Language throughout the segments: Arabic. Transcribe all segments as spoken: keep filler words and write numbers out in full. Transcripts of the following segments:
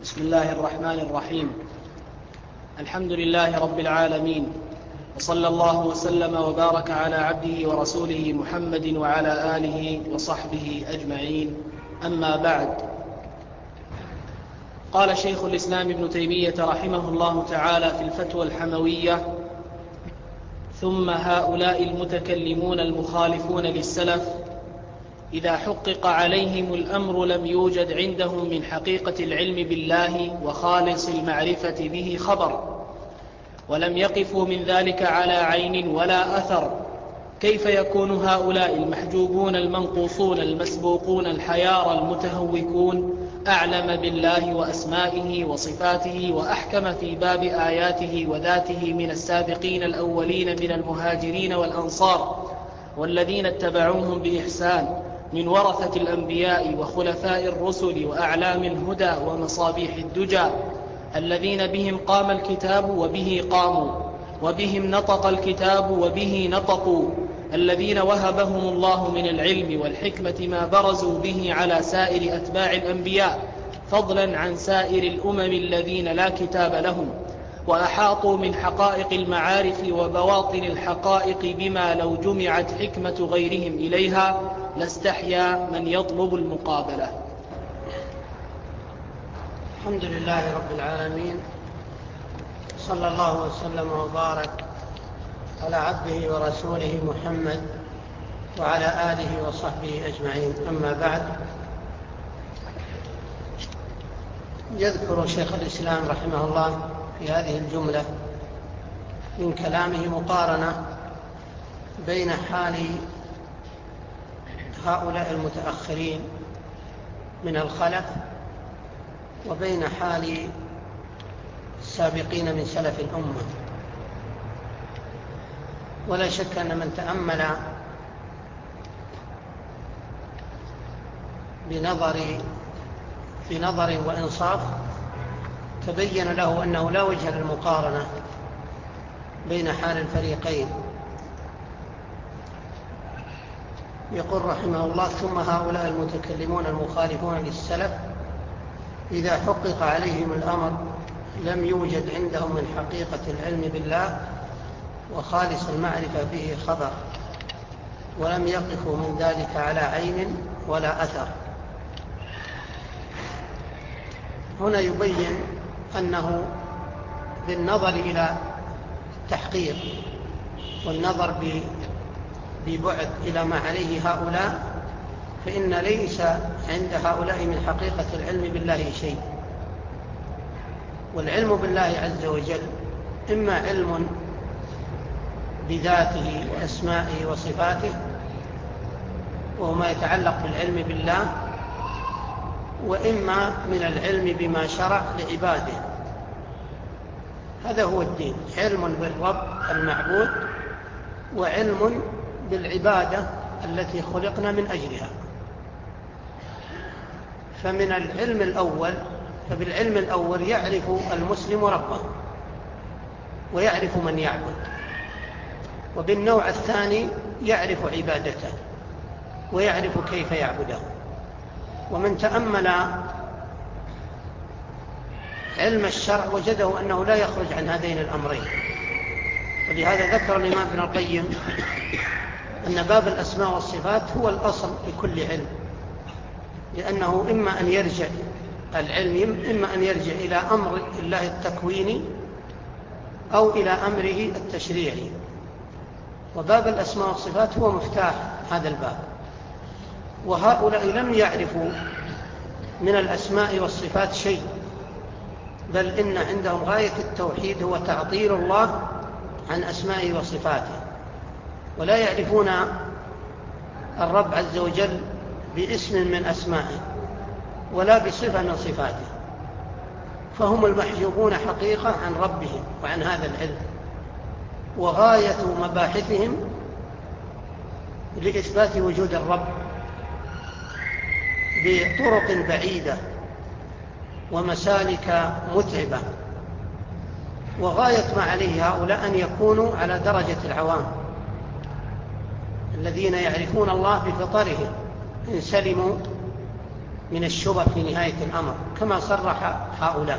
بسم الله الرحمن الرحيم. الحمد لله رب العالمين، وصلى الله وسلم وبارك على عبده ورسوله محمد وعلى آله وصحبه أجمعين. أما بعد، قال شيخ الإسلام ابن تيمية رحمه الله تعالى في الفتوى الحموية: ثم هؤلاء المتكلمون المخالفون للسلف إذا حقق عليهم الأمر لم يوجد عندهم من حقيقة العلم بالله وخالص المعرفة به خبر، ولم يقفوا من ذلك على عين ولا أثر، كيف يكون هؤلاء المحجوبون المنقوصون المسبوقون الحيارى المتهوكون أعلم بالله وأسمائه وصفاته وأحكم في باب آياته وذاته من السابقين الأولين من المهاجرين والأنصار والذين اتبعوهم بإحسان من ورثة الأنبياء وخلفاء الرسل وأعلام الهدى ومصابيح الدجى، الذين بهم قام الكتاب وبه قاموا، وبهم نطق الكتاب وبه نطقوا، الذين وهبهم الله من العلم والحكمة ما برزوا به على سائر أتباع الأنبياء، فضلا عن سائر الأمم الذين لا كتاب لهم، وأحاطوا من حقائق المعارف وبواطن الحقائق بما لو جمعت حكمة غيرهم إليها لاستحيا من يطلب المقابلة. الحمد لله رب العالمين، صلى الله وسلم وبارك على عبده ورسوله محمد وعلى آله وصحبه أجمعين. أما بعد، يذكر شيخ الإسلام رحمه الله في هذه الجملة من كلامه مقارنة بين حال هؤلاء المتأخرين من الخلف وبين حال السابقين من سلف الأمة. ولا شك أن من تأمل بنظر بنظر وإنصاف تبين له أنه لا وجه للمقارنة بين حال الفريقين. يقول رحمه الله: ثم هؤلاء المتكلمون المخالفون للسلف إذا حقق عليهم الأمر لم يوجد عندهم من حقيقة العلم بالله وخالص المعرفة به خبر، ولم يقفوا من ذلك على عين ولا أثر. هنا يبين أنه بالنظر إلى التحقيق والنظر ببعد إلى ما عليه هؤلاء، فإن ليس عند هؤلاء من حقيقة العلم بالله شيء. والعلم بالله عز وجل إما علم بذاته وأسمائه وصفاته، وهو ما يتعلق بالعلم بالله، وإما من العلم بما شرع لعباده. هذا هو الدين: علم بالرب المعبود، وعلم بالعبادة التي خلقنا من أجلها. فمن العلم الأول فبالعلم الأول يعرف المسلم ربه ويعرف من يعبد، وبالنوع الثاني يعرف عبادته ويعرف كيف يعبده. ومن تأمل علم الشرع وجده أنه لا يخرج عن هذين الأمرين. ولهذا ذكر الإمام ابن القيم أن باب الأسماء والصفات هو الأصل لكل علم، لأنه إما أن يرجع العلم إما أن يرجع إلى أمر الله التكويني أو إلى أمره التشريعي. وباب الأسماء والصفات هو مفتاح هذا الباب. وهؤلاء لم يعرفوا من الأسماء والصفات شيء، بل إن عندهم غاية التوحيد هو تعطيل الله عن أسمائه وصفاته، ولا يعرفون الرب عز وجل باسم من أسمائه ولا بصفة من صفاته، فهم المحجوبون حقيقة عن ربهم وعن هذا العلم. وغاية مباحثهم لإثبات وجود الرب بطرق بعيدة ومسالك متعبة، وغاية ما عليه هؤلاء أن يكونوا على درجة العوام الذين يعرفون الله بفطرهم إن سلموا من الشبه في نهاية الأمر كما صرح هؤلاء.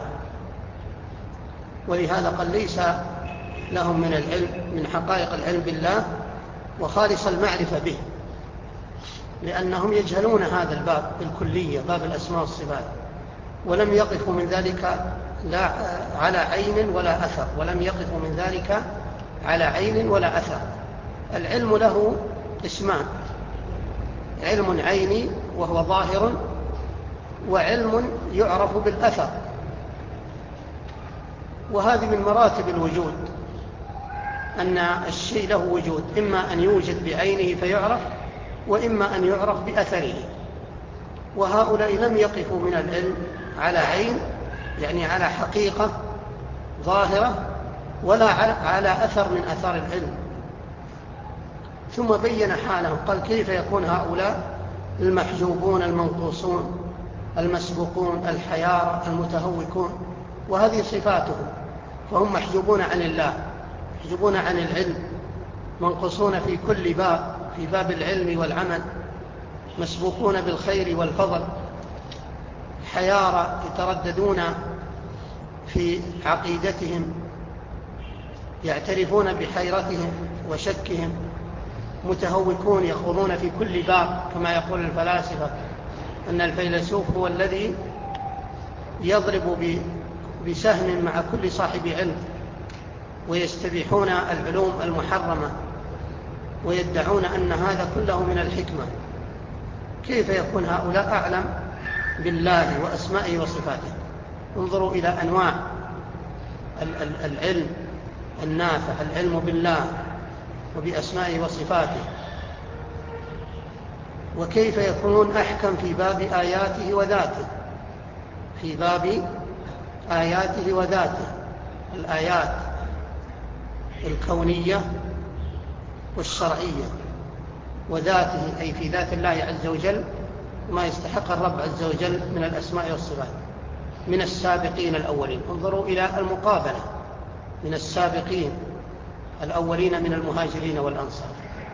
ولهذا قال ليس لهم من العلم من حقائق العلم بالله وخالص المعرفة به، لأنهم يجهلون هذا الباب بالكلية، باب الأسماء والصفات، ولم يقفوا من ذلك لا على عين ولا أثر، ولم يقفوا من ذلك على عين ولا أثر. العلم له اسمان: علم عيني وهو ظاهر، وعلم يعرف بالأثر، وهذه من مراتب الوجود، أن الشيء له وجود، إما أن يوجد بعينه فيعرف، وإما أن يعرف بأثره. وهؤلاء لم يقفوا من العلم على عين، يعني على حقيقة ظاهرة، ولا على أثر من أثار العلم. ثم بين حالهم، قال: كيف يكون هؤلاء المحجوبون المنقوصون المسبوقون الحيارى المتهوكون، وهذه صفاتهم، فهم محجوبون عن الله، محجوبون عن العلم، منقوصون في كل باب، في باب العلم والعمل، مسبوقون بالخير والفضل، حيارى يترددون في عقيدتهم، يعترفون بحيرتهم وشكهم، متهوكون يخوضون في كل باب، كما يقول الفلاسفة أن الفيلسوف هو الذي يضرب بسهم مع كل صاحب علم، ويستبيحون العلوم المحرمة ويدعون أن هذا كله من الحكمة. كيف يكون هؤلاء أعلم بالله وأسمائه وصفاته؟ انظروا إلى أنواع العلم النافع، العلم بالله وبأسمائه وصفاته، وكيف يكونون أحكم في باب آياته وذاته، في باب آياته وذاته، الآيات الكونية والشرعية، وذاته أي في ذات الله عز وجل، ما يستحق الرب عز وجل من الأسماء والصفات، من السابقين الأولين. انظروا إلى المقابلة: من السابقين الأولين من المهاجرين والأنصار،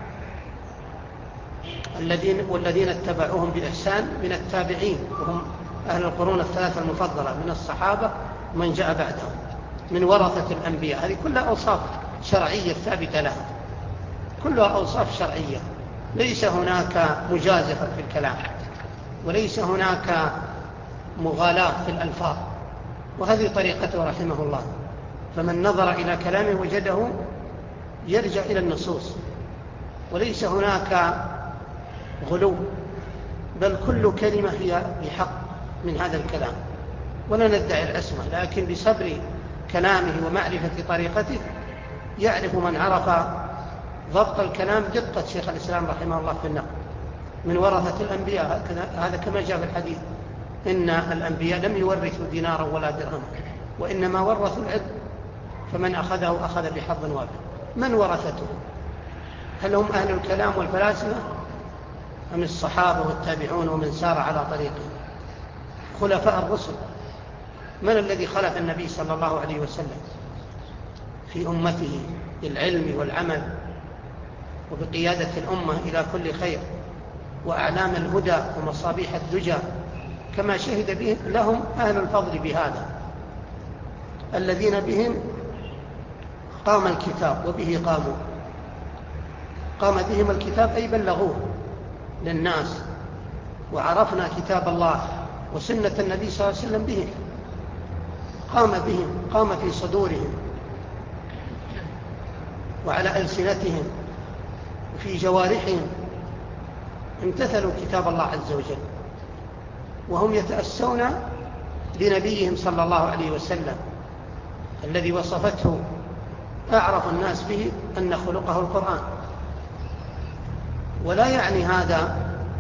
الذين والذين اتبعوهم بإحسان من التابعين، وهم أهل القرون الثلاثة المفضلة من الصحابة ومن جاء بعدهم، من ورثة الأنبياء. هذه كلها أوصاف شرعية ثابتة لها، كلها أوصاف شرعية، ليس هناك مجازفة في الكلام، وليس هناك مغالاة في الألفاظ، وهذه طريقته رحمه الله. فمن نظر إلى كلامه وجده يرجع إلى النصوص، وليس هناك غلو، بل كل كلمة هي بحق من هذا الكلام، ولا ندعي العصمة، لكن بصبر كلامه ومعرفة طريقته يعرف من عرف ضبط الكلام دقة شيخ الإسلام رحمه الله في النقل، من ورثة الأنبياء، هذا كما جاء في الحديث: إن الأنبياء لم يورثوا دينارا ولا درهما، وإنما ورثوا العلم، فمن أخذه أخذ بحظ وافر. من ورثته؟ هل هم أهل الكلام والفلاسفة، أم الصحابة والتابعون ومن سار على طريقهم، خلفاء الرسل؟ من الذي خلف النبي صلى الله عليه وسلم في أمته بالعلم والعمل وبقيادة الأمة إلى كل خير وأعلام الهدى ومصابيح الدجى، كما شهد به لهم أهل الفضل بهذا، الذين بهم قام الكتاب وبه قاموا، قام بهم الكتاب أي بلغوه للناس، وعرفنا كتاب الله وسنة النبي صلى الله عليه وسلم بهم، قام بهم، قام في صدورهم وعلى ألسنتهم وفي جوارحهم، امتثلوا كتاب الله عز وجل، وهم يتأسون بنبيهم صلى الله عليه وسلم الذي وصفته أعرف الناس به أن خلقه القرآن. ولا يعني هذا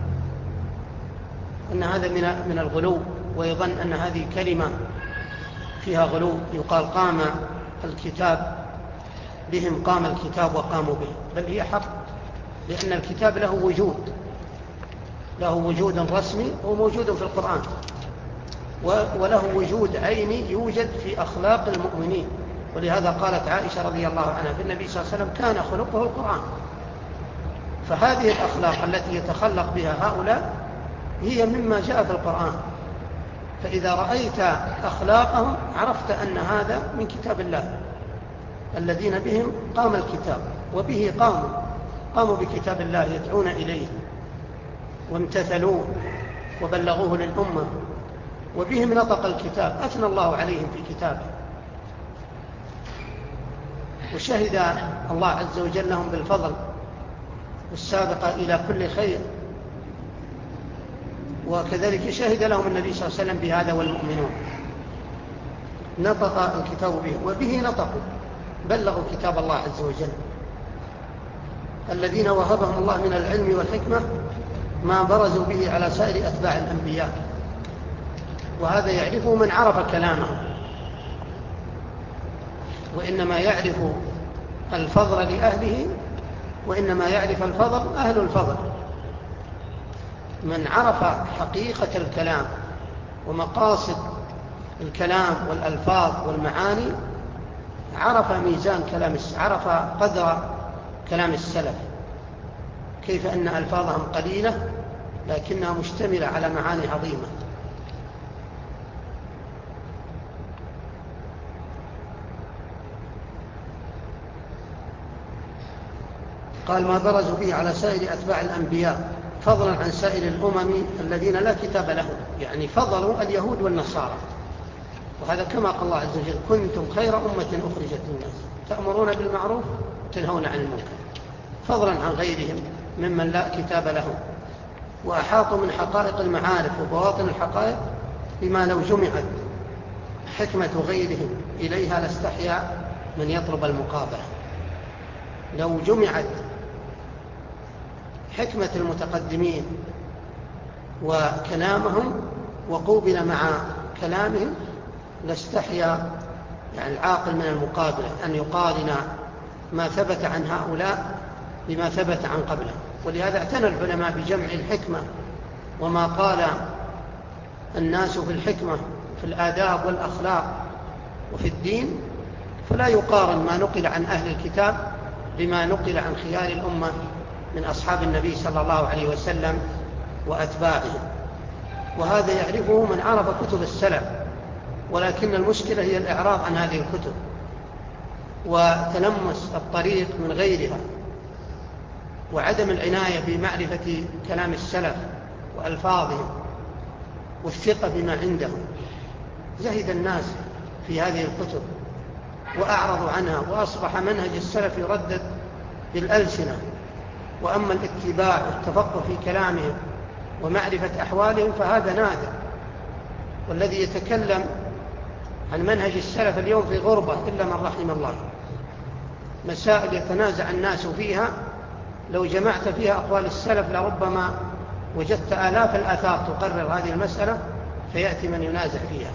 أن هذا من الغلو، ويظن أن هذه كلمة فيها غلو، يقال قام الكتاب بهم، قام الكتاب وقاموا به، بل هي حق، لأن الكتاب له وجود، له وجود رسمي وموجود في القرآن، وله وجود عيني يوجد في أخلاق المؤمنين. ولهذا قالت عائشة رضي الله عنها في النبي صلى الله عليه وسلم: كان خلقه القرآن. فهذه الأخلاق التي يتخلق بها هؤلاء هي مما جاء في القرآن، فإذا رأيت أخلاقهم عرفت أن هذا من كتاب الله، الذين بهم قام الكتاب وبه قاموا قاموا بكتاب الله يدعون إليه وامتثلوه وبلغوه للأمة، وبهم نطق الكتاب، أثنى الله عليهم في كتابه، وشهد الله عز وجل لهم بالفضل والسابقة إلى كل خير، وكذلك شهد لهم النبي صلى الله عليه وسلم بهذا والمؤمنون، نطق الكتاب به وبه نطقوا، بلغوا كتاب الله عز وجل. الذين وهبهم الله من العلم والحكمة ما برزوا به على سائر أتباع الأنبياء، وهذا يعرفه من عرف كلامه، وإنما يعرف الفضل لأهله، وإنما يعرف الفضل أهل الفضل. من عرف حقيقة الكلام ومقاصد الكلام والألفاظ والمعاني عرف ميزان كلام عرف قدر كلام السلف، كيف أن ألفاظهم قليلة لكنها مشتملة على معاني عظيمة. قال ما برزوا به على سائر أتباع الأنبياء فضلا عن سائر الأمم الذين لا كتاب لهم، يعني فضلوا اليهود والنصارى، وهذا كما قال الله عز وجل كنتم خير أمة أخرجت للناس تأمرون بالمعروف وتنهون عن المنكر، فضلا عن غيرهم ممن لا كتاب لهم، وأحاطوا من حقائق المعارف وبواطن الحقائق بما لو جمعت حكمة غيرهم إليها لاستحيا من يطلب المقابلة. لو جمعت حكمة المتقدمين وكلامهم وقوبل مع كلامهم لاستحيا يعني العاقل من المقابلة أن يقارن ما ثبت عن هؤلاء بما ثبت عن قبله. ولهذا اعتنى العلماء بجمع الحكمة وما قال الناس في الحكمة في الآداب والأخلاق وفي الدين، فلا يقارن ما نقل عن أهل الكتاب بما نقل عن خيار الأمة من أصحاب النبي صلى الله عليه وسلم وأتباعهم، وهذا يعرفه من عرف كتب السلف. ولكن المشكلة هي الإعراض عن هذه الكتب وتلمس الطريق من غيرها، وعدم العناية بمعرفة كلام السلف وألفاظهم والثقة بما عندهم. زهد الناس في هذه الكتب وأعرضوا عنها، وأصبح منهج السلف يردد بالألسنة، وأما الاتباع والتفقه في كلامهم ومعرفة أحوالهم فهذا نادر. والذي يتكلم عن منهج السلف اليوم في غربة إلا من رحم الله، مسائل يتنازع الناس فيها لو جمعت فيها أقوال السلف لربما وجدت آلاف الآثار تقرر هذه المسألة، فيأتي من ينازع فيها.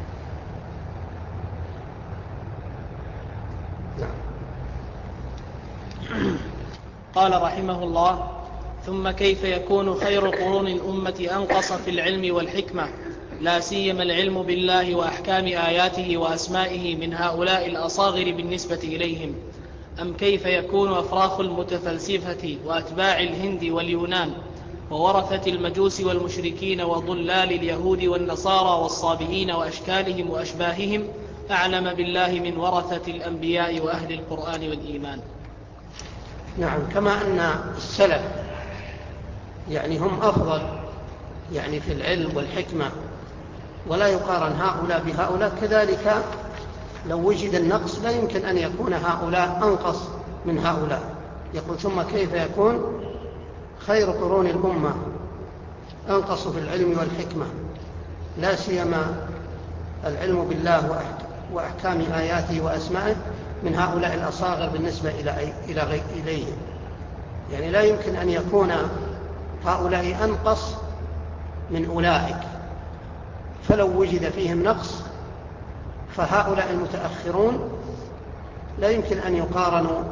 قال رحمه الله: ثم كيف يكون خير قرون الأمة أنقص في العلم والحكمة، لا سيما العلم بالله وأحكام آياته وأسمائه من هؤلاء الأصاغر بالنسبة إليهم؟ أم كيف يكون أفراخ المتفلسفة وأتباع الهند واليونان وورثة المجوس والمشركين وضلال اليهود والنصارى والصابئين وأشكالهم وأشباههم أعلم بالله من ورثة الأنبياء وأهل القرآن والإيمان؟ نعم، كما أن السلف يعني هم أفضل يعني في العلم والحكمة ولا يقارن هؤلاء بهؤلاء، كذلك لو وجد النقص لا يمكن أن يكون هؤلاء أنقص من هؤلاء. يقول ثم كيف يكون خير قرون الأمة أنقص في العلم والحكمة، لا سيما العلم بالله وأحكام آياته وأسمائه من هؤلاء الأصاغر بالنسبة إلى إليهم. يعني لا يمكن أن يكون هؤلاء أنقص من أولئك، فلو وجد فيهم نقص فهؤلاء المتأخرون لا يمكن أن يقارنوا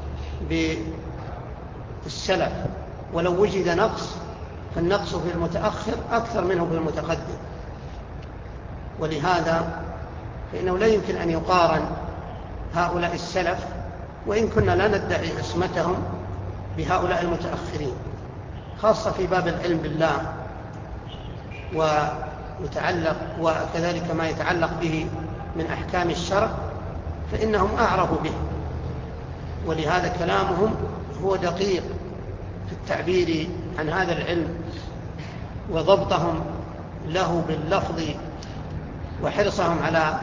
بالسلف، ولو وجد نقص فالنقص في المتأخر أكثر منه في المتقدم. ولهذا فإنه لا يمكن أن يقارن هؤلاء السلف، وإن كنا لا ندعي عصمتهم، بهؤلاء المتأخرين، خاصة في باب العلم بالله ويتعلق وكذلك ما يتعلق به من أحكام الشرع فإنهم أعرفوا به، ولهذا كلامهم هو دقيق في التعبير عن هذا العلم، وضبطهم له باللفظ وحرصهم على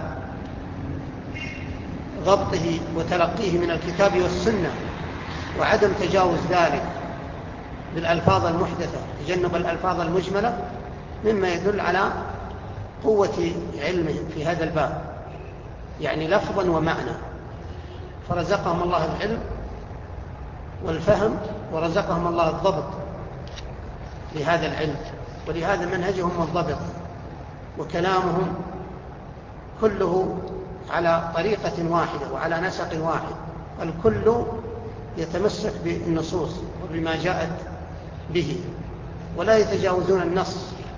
ضبطه وتلقيه من الكتاب والسنة، وعدم تجاوز ذلك بالألفاظ المحدثة، تجنب الألفاظ المجملة، مما يدل على قوة علمهم في هذا الباب، يعني لفظا ومعنى. فرزقهم الله العلم والفهم، ورزقهم الله الضبط لهذا العلم، ولهذا منهجهم منضبط، وكلامهم كله على طريقة واحدة وعلى نسق واحد، الكل يتمسك بالنصوص وبما جاءت به، ولا يتجاوزون النص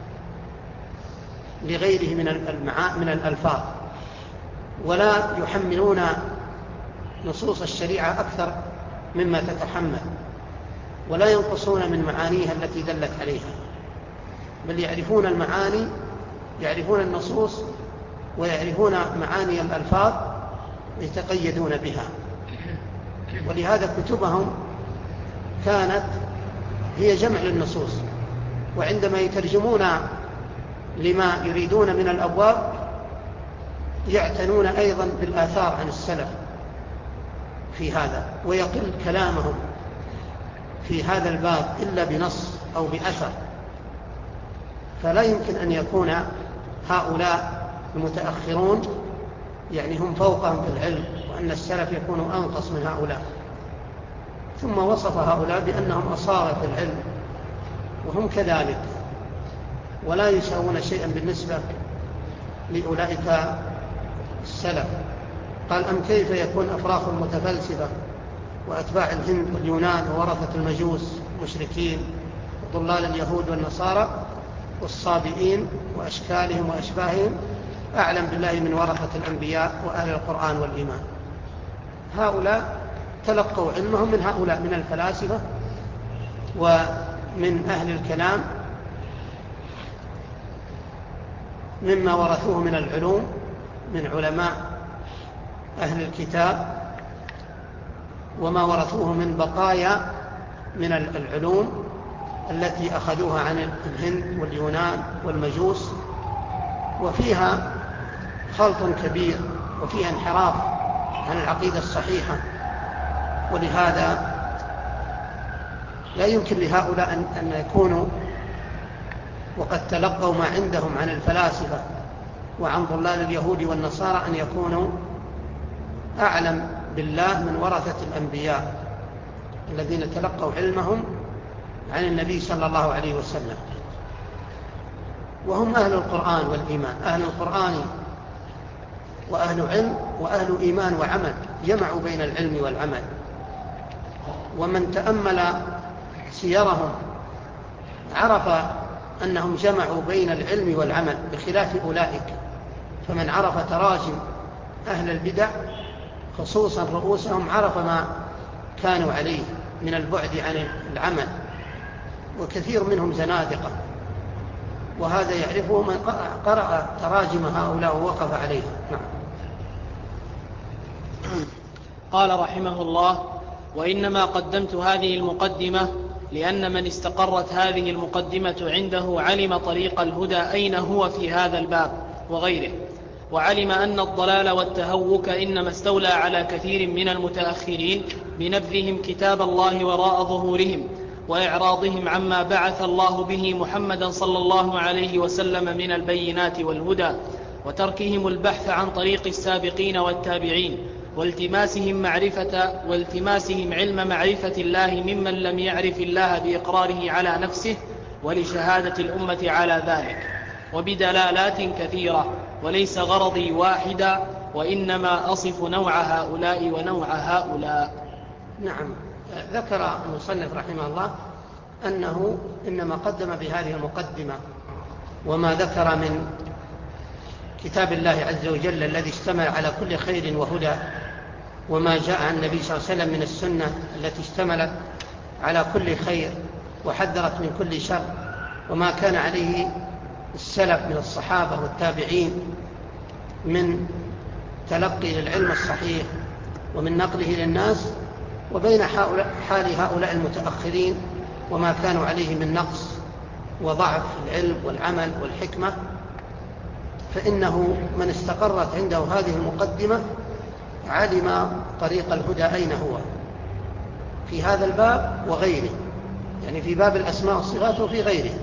لغيره من من الألفاظ، ولا يحملون نصوص الشريعة أكثر مما تتحمل، ولا ينقصون من معانيها التي دلت عليها، بل يعرفون المعاني، يعرفون النصوص ويعرفون معاني الألفاظ ويتقيدون بها. ولهذا كتبهم كانت هي جمع للنصوص، وعندما يترجمون لما يريدون من الأبواب يعتنون أيضا بالآثار عن السلف في هذا، ويقل كلامهم في هذا الباب إلا بنص أو بأثر. فلا يمكن أن يكون هؤلاء المتأخرون يعني هم فوقهم في العلم، وأن السلف يكونوا أنقص من هؤلاء. ثم وصف هؤلاء بأنهم أصاغة في العلم، وهم كذلك، ولا يساوون شيئا بالنسبة لأولئك السلف. قال: أم كيف يكون أفراخ المتفلسفة وأتباع الهند واليونان وورثة المجوس المشركين وضلال اليهود والنصارى والصابئين وأشكالهم وأشباههم أعلم بالله من ورثة الأنبياء وأهل القرآن والإيمان. هؤلاء تلقوا علمهم من هؤلاء، من الفلاسفة ومن أهل الكلام، مما ورثوه من العلوم من علماء أهل الكتاب، وما ورثوه من بقايا من العلوم التي أخذوها عن الهند واليونان والمجوس، وفيها خلط كبير وفيها انحراف عن العقيدة الصحيحة. ولهذا لا يمكن لهؤلاء أن يكونوا وقد تلقوا ما عندهم عن الفلاسفة وعن ضلال اليهود والنصارى أن يكونوا أعلم بالله من ورثة الأنبياء الذين تلقوا علمهم عن النبي صلى الله عليه وسلم، وهم أهل القرآن والإيمان، أهل القرآن وأهل علم وأهل إيمان وعمل، جمعوا بين العلم والعمل. ومن تأمل سيرهم عرف أنهم جمعوا بين العلم والعمل بخلاف أولئك. فمن عرف تراجم أهل البدع خصوصا رؤوسهم عرف ما كانوا عليه من البعد عن العمل، وكثير منهم زنادقة، وهذا يعرفه من قرأ تراجم هؤلاء ووقف عليها. نعم. قال رحمه الله: وإنما قدمت هذه المقدمة لأن من استقرت هذه المقدمة عنده علم طريق الهدى أين هو في هذا الباب وغيره، وعلم أن الضلال والتهوك إنما استولى على كثير من المتأخرين بنبذهم كتاب الله وراء ظهورهم وإعراضهم عما بعث الله به محمدا صلى الله عليه وسلم من البينات والهدى، وتركهم البحث عن طريق السابقين والتابعين، والتماسهم معرفة والتماسهم علم معرفة الله ممن لم يعرف الله بإقراره على نفسه ولشهادة الأمة على ذلك، وبدلالات كثيرة، وليس غرضي واحدا، وإنما أصف نوع هؤلاء ونوع هؤلاء. نعم. ذكر المصنف رحمه الله أنه إنما قدم بهذه المقدمة وما ذكر من كتاب الله عز وجل الذي اشتمل على كل خير وهدى، وما جاء عن النبي صلى الله عليه وسلم من السنة التي اشتملت على كل خير وحذرت من كل شر، وما كان عليه السلف من الصحابة والتابعين من تلقي للعلم الصحيح ومن نقله للناس، وبين حال هؤلاء المتأخرين وما كانوا عليه من نقص وضعف العلم والعمل والحكمة، فإنه من استقرت عنده هذه المقدمة علم طريق الهدى أين هو في هذا الباب وغيره، يعني في باب الأسماء والصفات وفي غيره.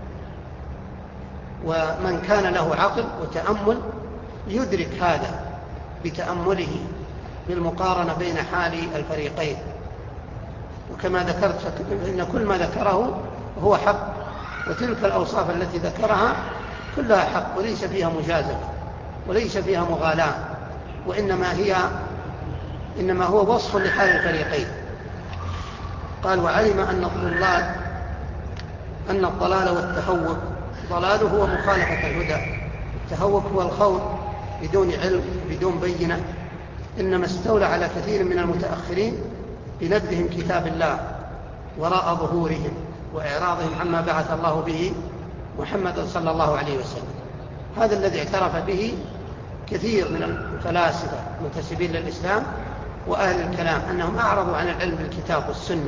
ومن كان له عقل وتأمل يدرك هذا بتأمله بالمقارنة بين حال الفريقين. وكما ذكرت فإن كل ما ذكره هو حق، وتلك الأوصاف التي ذكرها كلها حق وليس فيها مجازفة وليس فيها مغالاة، وإنما هي إنما هو وصف لحال الفريقين. قال: وعلم أن الضلال أن الضلال والتهوك، ضلاله هو مخالفة الهدى، التهوك هو الخوض بدون علم بدون بينة، إنما استولى على كثير من المتأخرين بنبذهم كتاب الله وراء ظهورهم وإعراضهم عما بعث الله به محمد صلى الله عليه وسلم. هذا الذي اعترف به كثير من الفلاسفة المنتسبين للإسلام وأهل الكلام، أنهم أعرضوا عن العلم بالكتاب والسنة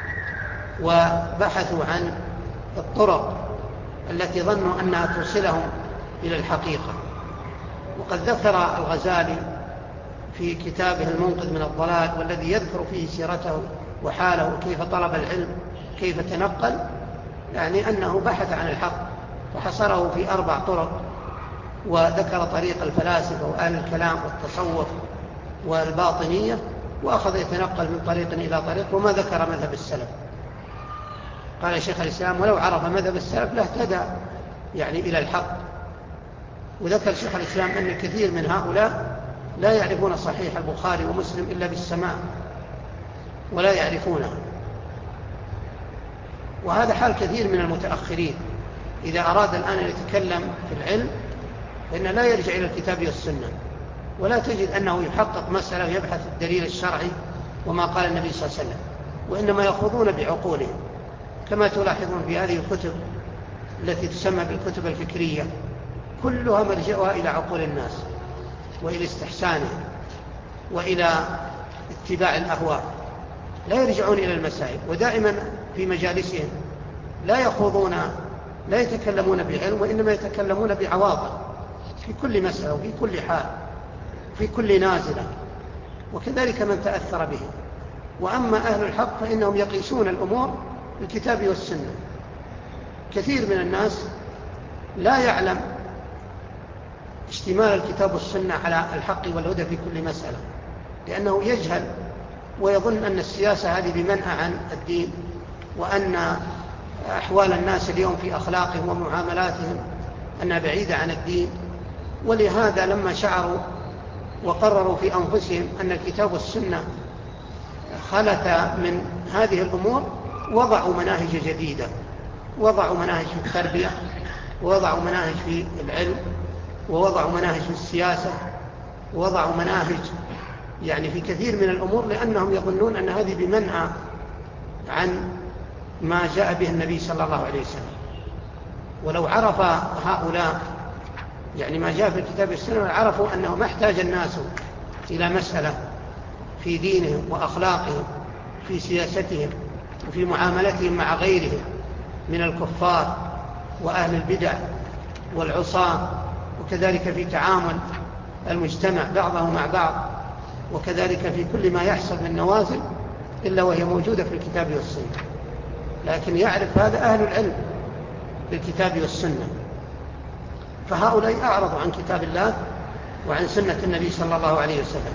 وبحثوا عن الطرق التي ظنوا أنها توصلهم إلى الحقيقة. وقد ذكر الغزالي في كتابه المنقذ من الضلال، والذي يذكر فيه سيرته وحاله وكيف طلب العلم كيف تنقل، يعني أنه بحث عن الحق فحصره في أربع طرق، وذكر طريق الفلاسفة وأهل الكلام والتصوف والباطنية، وأخذ يتنقل من طريق إلى طريق، وما ذكر مذهب السلف. قال شيخ الإسلام: ولو عرف مذهب السلف لاهتدى يعني إلى الحق. وذكر شيخ الإسلام أن كثير من هؤلاء لا يعرفون صحيح البخاري ومسلم إلا بالسماع ولا يعرفونه، وهذا حال كثير من المتأخرين. إذا أراد الآن أن يتكلم في العلم فإن لا يرجع إلى الكتاب والسنة، ولا تجد أنه يحقق مسألة ويبحث الدليل الشرعي وما قال النبي صلى الله عليه وسلم، وإنما يأخذون بعقولهم، كما تلاحظون في هذه الكتب التي تسمى بالكتب الفكرية، كلها مرجعها إلى عقول الناس وإلى استحسانهم وإلى اتباع الأهواء، لا يرجعون إلى المسائل. ودائما في مجالسهم لا يخوضون لا يتكلمون بعلم، وإنما يتكلمون بعواطف في كل مسألة وفي كل حال في كل نازلة، وكذلك من تأثر به. وأما أهل الحق فإنهم يقيسون الأمور بالكتاب والسنة. كثير من الناس لا يعلم اشتمال الكتاب والسنة على الحق والهدى في كل مسألة، لأنه يجهل ويظن أن السياسة هذه بمنأى عن الدين، وأن أحوال الناس اليوم في أخلاقهم ومعاملاتهم أنها بعيدة عن الدين. ولهذا لما شعروا وقرروا في أنفسهم أن الكتاب والسنة خلت من هذه الأمور، وضعوا مناهج جديدة، وضعوا مناهج في التربية، ووضعوا مناهج في العلم، ووضعوا مناهج في السياسة، ووضعوا مناهج يعني في كثير من الأمور، لأنهم يظنون أن هذه بمنأى عن ما جاء به النبي صلى الله عليه وسلم. ولو عرف هؤلاء يعني ما جاء في الكتاب والسنة، عرفوا أنه ما احتاج الناس إلى مسألة في دينهم وأخلاقهم في سياستهم وفي معاملتهم مع غيرهم من الكفار وأهل البدع والعصاة، وكذلك في تعامل المجتمع بعضه مع بعض، وكذلك في كل ما يحصل من نوازل، إلا وهي موجودة في الكتاب والسنة. لكن يعرف هذا أهل العلم بالكتاب والسنة، فهؤلاء أعرضوا عن كتاب الله وعن سنة النبي صلى الله عليه وسلم.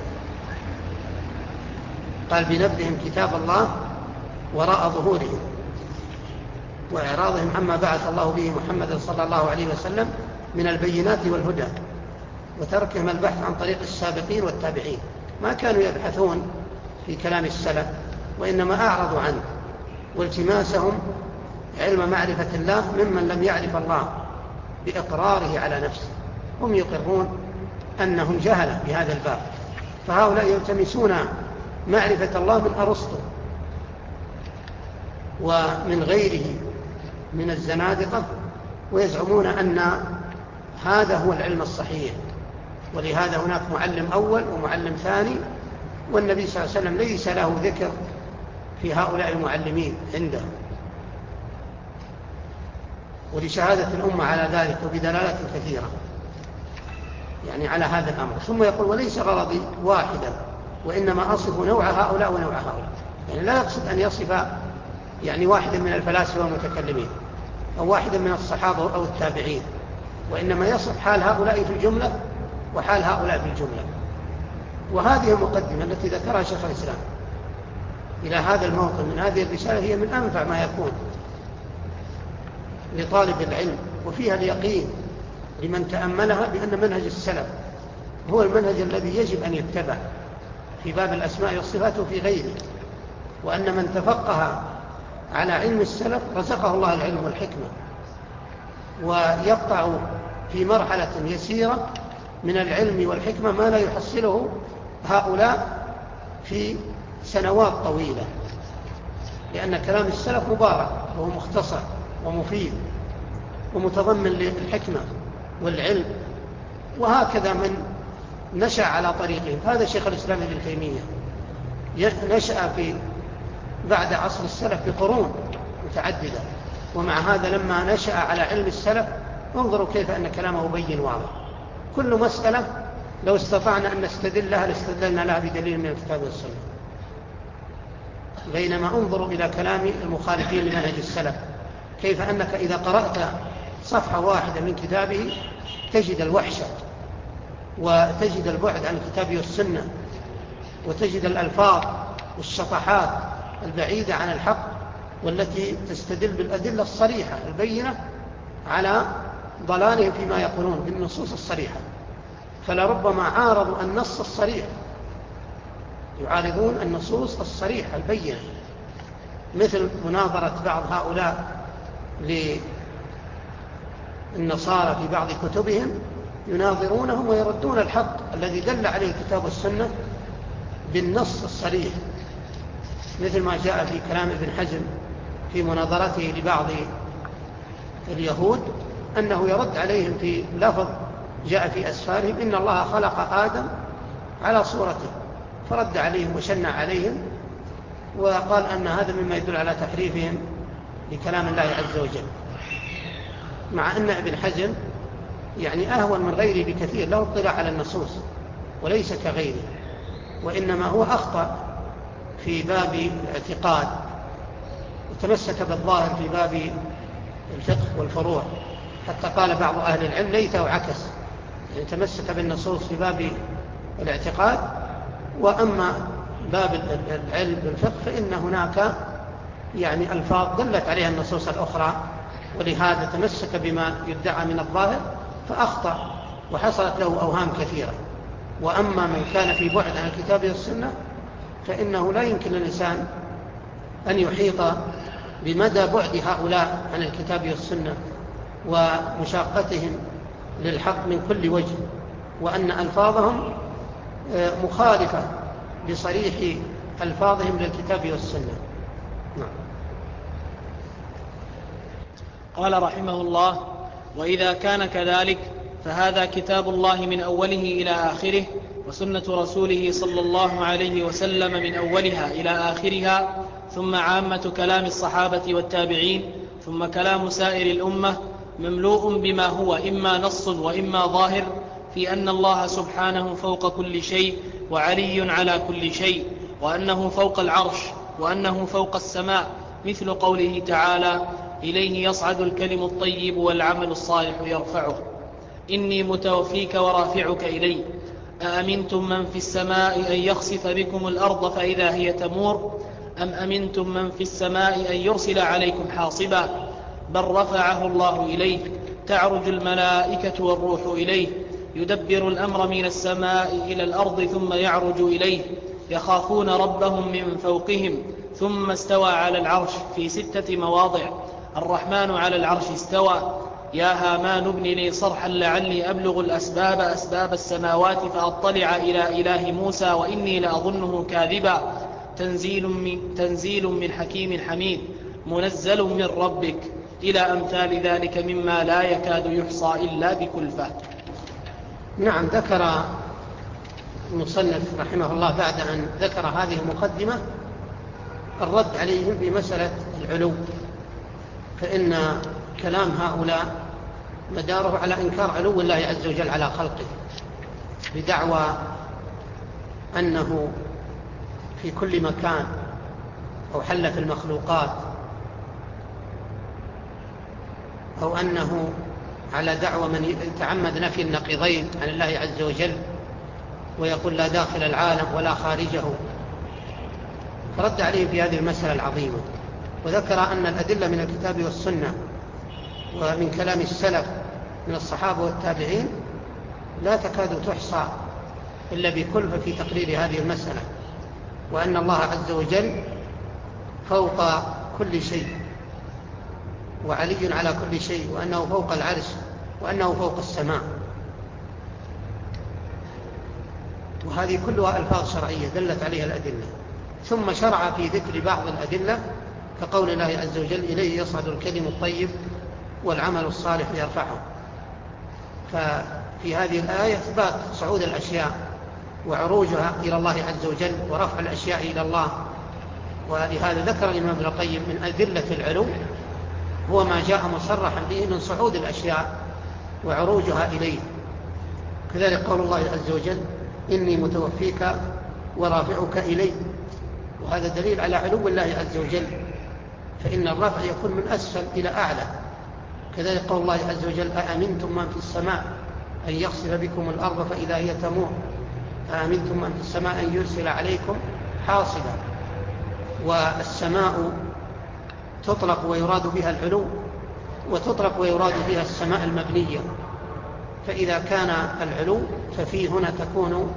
قال: بنبذهم كتاب الله وراء ظهورهم وإعراضهم عما بعث الله به محمد صلى الله عليه وسلم من البينات والهدى، وتركهم البحث عن طريق السابقين والتابعين. ما كانوا يبحثون في كلام السلف، وإنما أعرضوا عنه، والتماسهم علم معرفة الله ممن لم يعرف الله بإقراره على نفسه. هم يقرون أنهم جهلة بهذا الباب، فهؤلاء يلتمسون معرفة الله من أرسطو ومن غيره من الزنادقة ويزعمون أن هذا هو العلم الصحيح، ولهذا هناك معلم أول ومعلم ثاني، والنبي صلى الله عليه وسلم ليس له ذكر في هؤلاء المعلمين عنده، ولشهادة الأمة على ذلك وبدلالات كثيرة يعني على هذا الأمر. ثم يقول وليس غرضي واحدا، وإنما أصف نوع هؤلاء ونوع هؤلاء، يعني لا يقصد أن يصف يعني واحدا من الفلاسفة والمتكلمين أو واحدا من الصحابة أو التابعين، وإنما يصف حال هؤلاء في الجملة وحال هؤلاء في الجملة. وهذه المقدمة التي ذكرها شيخ الإسلام إلى هذا الموطن من هذه الرسالة هي من أنفع ما يكون لطالب العلم، وفيها اليقين لمن تأملها بأن منهج السلف هو المنهج الذي يجب أن يتبع في باب الأسماء والصفات وفي غيره، وأن من تفقه على علم السلف رزقه الله العلم والحكمة، ويقطع في مرحلة يسيرة من العلم والحكمة ما لا يحصله هؤلاء في سنوات طويلة، لأن كلام السلف مبارك وهو مختصر ومفيد ومتضمن للحكمة والعلم. وهكذا من نشأ على طريقهم، هذا شيخ الإسلام ابن تيمية نشأ في بعد عصر السلف بقرون متعددة، ومع هذا لما نشأ على علم السلف انظروا كيف أن كلامه بين واضح. كل مسألة لو استطعنا أن نستدل لها لاستدلنا لها بدليل من الكتاب والسنة، بينما انظروا إلى كلام المخالفين لمنهج السلف، كيف أنك إذا قرأت صفحة واحدة من كتابه تجد الوحشة وتجد البعد عن الكتاب والسنة، وتجد الألفاظ والشطحات البعيدة عن الحق، والتي تستدل بالأدلة الصريحة البينة على ضلالهم فيما يقولون بالنصوص الصريحة. فلربما عارضوا النص الصريح، يعارضون النصوص الصريحة البينة، مثل مناظرة بعض هؤلاء للنصارى في بعض كتبهم، يناظرونهم ويردون الحق الذي دل عليه الكتاب والسنة بالنص الصريح، مثل ما جاء في كلام ابن حزم في مناظرته لبعض اليهود، أنه يرد عليهم في لفظ جاء في أسفارهم إن الله خلق آدم على صورته، فرد عليهم وشنع عليهم وقال أن هذا مما يدل على تحريفهم لكلام الله عز وجل، مع أن ابن حزم يعني أهون من غيره بكثير، له اطلاع على النصوص وليس كغيره، وإنما هو أخطأ في باب الاعتقاد وتمسك بالظاهر في باب الفقه والفروع، حتى قال بعض أهل العلم ليته عكس، يعني تمسك بالنصوص في باب الاعتقاد، وأما باب العلم بالفقه فإن هناك يعني ألفاظ دلت عليها النصوص الأخرى، ولهذا تمسك بما يدعى من الظاهر فأخطأ وحصلت له أوهام كثيرة. وأما من كان في بعد عن الكتاب والسنة فإنه لا يمكن للإنسان أن يحيط بمدى بعد هؤلاء عن الكتاب والسنة ومشاقتهم للحق من كل وجه، وأن ألفاظهم مخالفة لصريح ألفاظهم للكتاب والسنة. نعم. قال رحمه الله: وإذا كان كذلك فهذا كتاب الله من أوله إلى آخره، وسنة رسوله صلى الله عليه وسلم من أولها إلى آخرها، ثم عامة كلام الصحابة والتابعين، ثم كلام سائر الأمة، مملوء بما هو إما نص وإما ظاهر في أن الله سبحانه فوق كل شيء وعلي على كل شيء، وأنه فوق العرش، وأنه فوق السماء، مثل قوله تعالى: إليه يصعد الكلم الطيب والعمل الصالح يرفعه، إني متوفيك ورافعك إلي، أأمنتم من في السماء أن يخسف بكم الأرض فإذا هي تمور، أم أمنتم من في السماء أن يرسل عليكم حاصبا، بل رفعه الله إليه، تعرج الملائكة والروح إليه، يدبر الأمر من السماء إلى الأرض ثم يعرج إليه، يخافون ربهم من فوقهم، ثم استوى على العرش في ستة مواضع، الرحمن على العرش استوى، يا هامان ابن لي صرحا لعلي أبلغ الأسباب أسباب السماوات فأطلع إلى إله موسى وإني لأظنه كاذبا، تنزيل من, تنزيل من حكيم حميد، منزل من ربك، إلى أمثال ذلك مما لا يكاد يحصى إلا بكلفة. نعم، ذكر المصنف رحمه الله بعد أن ذكر هذه المقدمة الرد عليهم في مسألة العلو، فإن كلام هؤلاء مداره على إنكار علو الله عز وجل على خلقه، بدعوى أنه في كل مكان أو حل في المخلوقات، أو أنه على دعوى من يتعمد نفي النقيضين عن الله عز وجل ويقول لا داخل العالم ولا خارجه. فرد عليه في هذه المسألة العظيمة، وذكر أن الأدلة من الكتاب والسنة ومن كلام السلف من الصحابة والتابعين لا تكاد تحصى إلا بكلفة في تقرير هذه المسألة، وأن الله عز وجل فوق كل شيء وعلي على كل شيء، وأنه فوق العرش، وأنه فوق السماء. وهذه كلها ألفاظ شرعية دلت عليها الأدلة. ثم شرع في ذكر بعض الأدلة كقول الله عز وجل إليه يصعد الكلم الطيب والعمل الصالح يرفعه. ففي هذه الآية إثبات صعود الأشياء وعروجها إلى الله عز وجل ورفع الأشياء إلى الله. ولهذا ذكر الإمام ابن القيم من أدلة العلو هو ما جاء مصرحا به من صعود الأشياء وعروجها إليه. كذلك قول الله عز وجل إني متوفيك ورافعك إلي، وهذا دليل على علو الله عز وجل، فإن الرفع يكون من أسفل إلى أعلى. كذلك قول الله عز وجل أأمنتم من في السماء أن يخسف بكم الأرض فإذا هي تمور، أأمنتم من في السماء أن يرسل عليكم حاصبا. والسماء تطلق ويراد بها العلو، وتطلق ويراد بها السماء المبنية. فإذا كان العلو ففي هنا تكون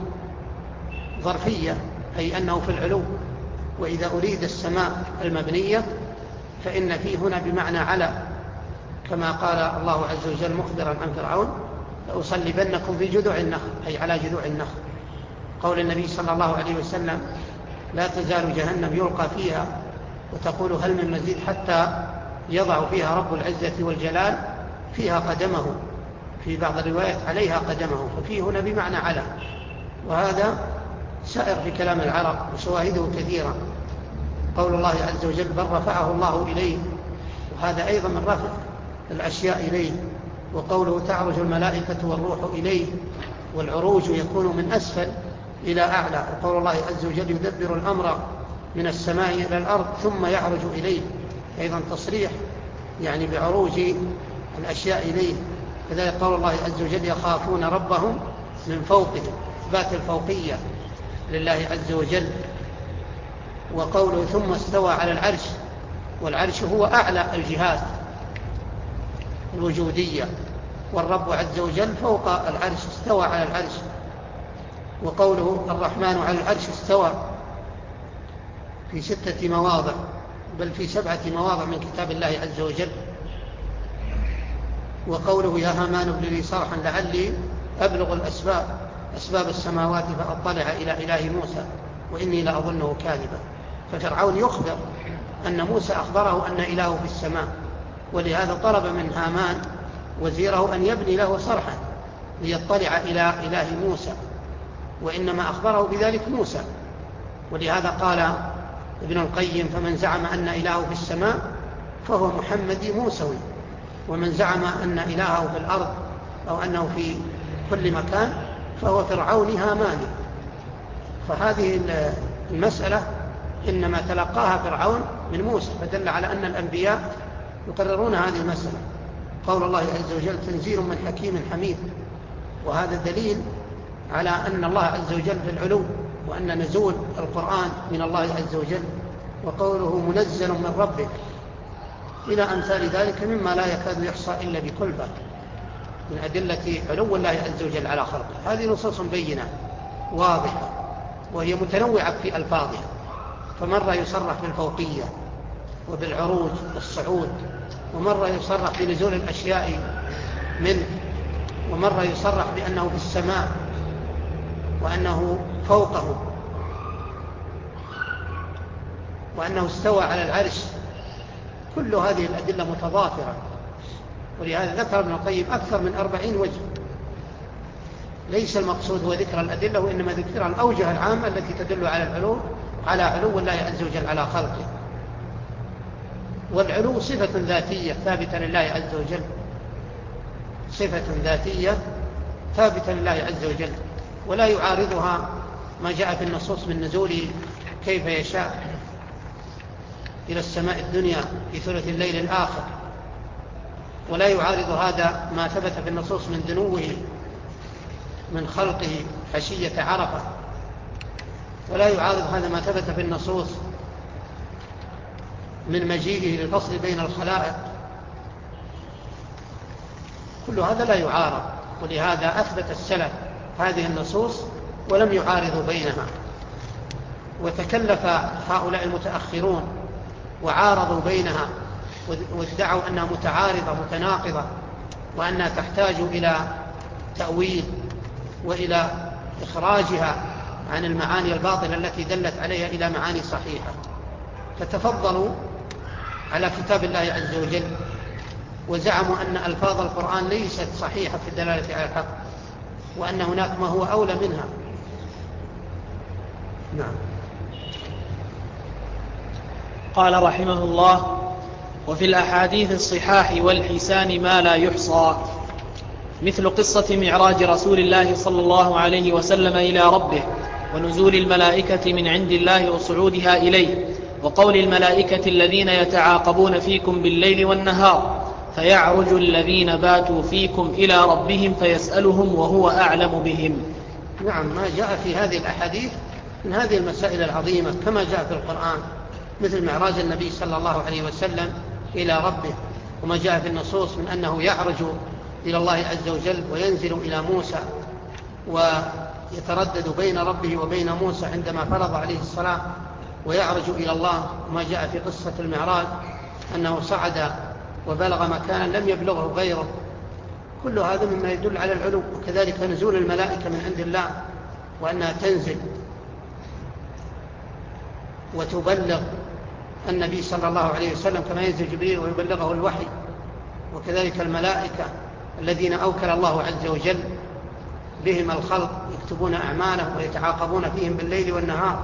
ظرفية، أي أنه في العلو. وإذا أريد السماء المبنية فإن في هنا بمعنى على، كما قال الله عز وجل مخبرا عن فرعون لأصلبنكم في جذوع النخل، أي على جذوع النخل. قول النبي صلى الله عليه وسلم لا تزال جهنم يلقى فيها وتقول هل من مزيد حتى يضع فيها رب العزة والجلال فيها قدمه، في بعض الروايات عليها قدمه، ففيه هنا بمعنى على. وهذا سائر في كلام العرب وشواهده كثيرة. قول الله عز وجل بل رفعه الله إليه، وهذا أيضا من رفع الأشياء إليه. وقوله تعرج الملائكة والروح إليه، والعروج يكون من أسفل إلى أعلى. وقول الله عز وجل يدبر الأمر من السماء إلى الأرض ثم يعرج إليه، أيضا تصريح يعني بعروج الأشياء إليه. كذلك قول الله عز وجل يخافون ربهم من فوقهم، إثبات الفوقية لله عز وجل. وقوله ثم استوى على العرش، والعرش هو أعلى الجهات الوجودية، والرب عز وجل فوق العرش استوى على العرش. وقوله الرحمن على العرش استوى في ستة مواضع، بل في سبعة مواضع من كتاب الله عز وجل. وقوله يا هامان ابن لي صرحا لعلي أبلغ الأسباب أسباب السماوات فأطلع إلى إله موسى وإني لأظنه كاذبا. ففرعون يخبر أن موسى أخبره أن إله في السماء، ولهذا طلب من هامان وزيره أن يبني له صرحا ليطلع إلى إله موسى، وإنما أخبره بذلك موسى. ولهذا قال ابن القيم فمن زعم أن إله في السماء فهو محمدي موسوي، ومن زعم أن إلهه في الأرض أو أنه في كل مكان فهو فرعون هاماني. فهذه المسألة إنما تلقاها فرعون من موسى، فدل على أن الأنبياء يقررون هذه المسألة. قول الله عز وجل تنزيل من حكيم حميد، وهذا دليل على أن الله عز وجل في العلو، وأن نزول القرآن من الله عز وجل. وقوله منزل من ربك إلى أمثال ذلك مما لا يكاد يحصى إلا بكلفة من أدلة علو الله عز وجل على خلقه. هذه نصوص بينة واضحة، وهي متنوعة في ألفاظها، فمرة يصرح بالفوقية وبالعروج والصعود، ومرة يصرح بنزول الأشياء منه، ومرة يصرح بأنه في السماء وأنه فوقه وأنه استوى على العرش. كل هذه الأدلة متضافرة، ولهذا ذكر ابن القيم أكثر من أربعين وجه. ليس المقصود هو ذكر الأدلة، وإنما ذكر الأوجه العامة التي تدل على العلو على علو الله عز وجل على خلقه. والعلو صفة ذاتية ثابتة لله عز وجل، صفة ذاتية ثابتة لله عز وجل، ولا يعارضها ما جاء في النصوص من نزوله كيف يشاء إلى السماء الدنيا في ثلث الليل الآخر، ولا يعارض هذا ما ثبت في النصوص من دنوه من خلقه حشية عرفة، ولا يعارض هذا ما ثبت في النصوص من مجيئه للفصل بين الخلائق. كل هذا لا يعارض، ولهذا أثبت السلف هذه النصوص ولم يعارضوا بينها. وتكلف هؤلاء المتأخرون وعارضوا بينها وادعوا أنها متعارضة متناقضة، وأنها تحتاج إلى تأويل وإلى إخراجها عن المعاني الباطلة التي دلت عليها إلى معاني صحيحة. فتفضلوا على كتاب الله عز وجل، وزعموا أن ألفاظ القرآن ليست صحيحة في الدلالة على الحق، وأن هناك ما هو أولى منها. نعم. قال رحمه الله: وفي الأحاديث الصحاح والحسان ما لا يحصى، مثل قصة معراج رسول الله صلى الله عليه وسلم إلى ربه، ونزول الملائكة من عند الله وصعودها إليه، وقول الملائكة الذين يتعاقبون فيكم بالليل والنهار، فيعرج الذين باتوا فيكم إلى ربهم فيسألهم وهو أعلم بهم. نعم، ما جاء في هذه الأحاديث من هذه المسائل العظيمة كما جاء في القرآن، مثل معراج النبي صلى الله عليه وسلم إلى ربه، وما جاء في النصوص من أنه يعرج إلى الله عز وجل وينزل إلى موسى ويتردد بين ربه وبين موسى عندما فرض عليه الصلاة ويعرج إلى الله. وما جاء في قصة المعراج أنه صعد وبلغ مكانا لم يبلغه غيره. كل هذا مما يدل على العلو. وكذلك نزول الملائكة من عند الله، وأنها تنزل وتبلغ النبي صلى الله عليه وسلم كما ينزل جبريل ويبلغه الوحي. وكذلك الملائكة الذين أوكل الله عز وجل بهم الخلق يكتبون أعمالهم ويتعاقبون فيهم بالليل والنهار.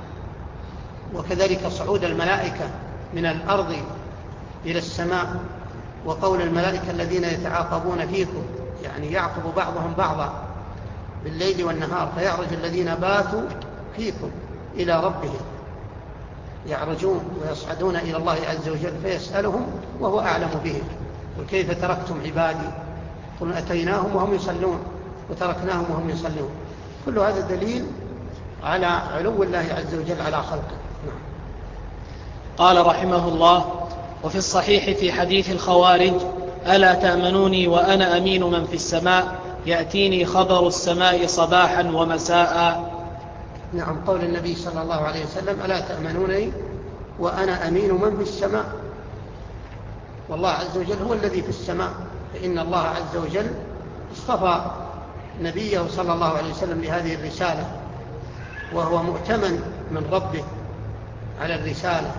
وكذلك صعود الملائكة من الأرض إلى السماء، وقول الملائكة الذين يتعاقبون فيكم، يعني يعقب بعضهم بعضا بالليل والنهار، فيعرج الذين باتوا فيكم إلى ربهم، يعرجون ويصعدون إلى الله عز وجل فيسألهم وهو أعلم بهم. وكيف تركتم عبادي؟ قل أتيناهم وهم يصلون وتركناهم وهم يصلون. كل هذا دليل على علو الله عز وجل على خلقه. نعم. قال رحمه الله: وفي الصحيح في حديث الخوارج: ألا تأمنوني وأنا أمين من في السماء، يأتيني خبر السماء صباحا ومساء. نعم، قول النبي صلى الله عليه وسلم: ألا تأمنوني وأنا أمين من في السماء. والله عز وجل هو الذي في السماء، فإن الله عز وجل اصطفى نبيه صلى الله عليه وسلم لهذه الرسالة، وهو مؤتمن من ربه على الرسالة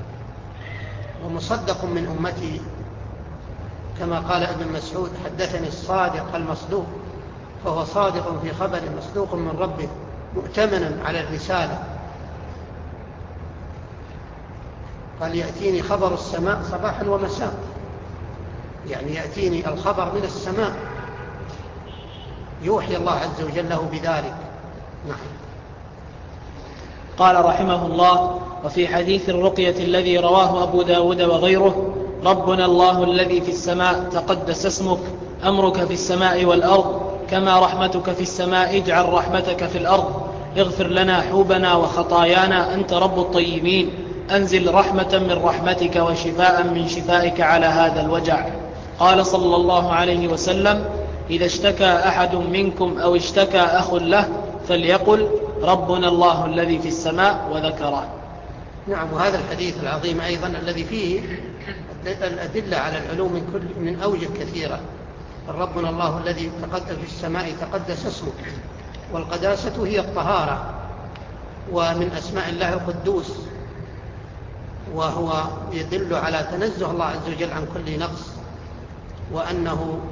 ومصدق من أمته، كما قال ابن مسعود: حدثني الصادق المصدوق. فهو صادق في خبر، مصدوق من ربه، مؤتمنا على الرسالة. قال: يأتيني خبر السماء صباحا ومساء، يعني يأتيني الخبر من السماء، يوحي الله عز وجل له بذلك. نعم. قال رحمه الله: وفي حديث الرقية الذي رواه أبو داود وغيره: ربنا الله الذي في السماء تقدس اسمك، أمرك في السماء والأرض، كما رحمتك في السماء اجعل رحمتك في الأرض، اغفر لنا حوبنا وخطايانا، أنت رب الطيبين، أنزل رحمة من رحمتك وشفاء من شفائك على هذا الوجع. قال صلى الله عليه وسلم: إذا اشتكى أحد منكم أو اشتكى أخ له فليقل ربنا الله الذي في السماء، وذكره. نعم. وهذا الحديث العظيم أيضا الذي فيه الأدلة على العلو من كل من أوجه كثيرة. ربنا الله الذي تقدس في السماء تقدس اسمه، والقداسة هي الطهارة، ومن أسماء الله القدوس. وهو يدل على تنزه الله عز وجل عن كل نقص، وأنه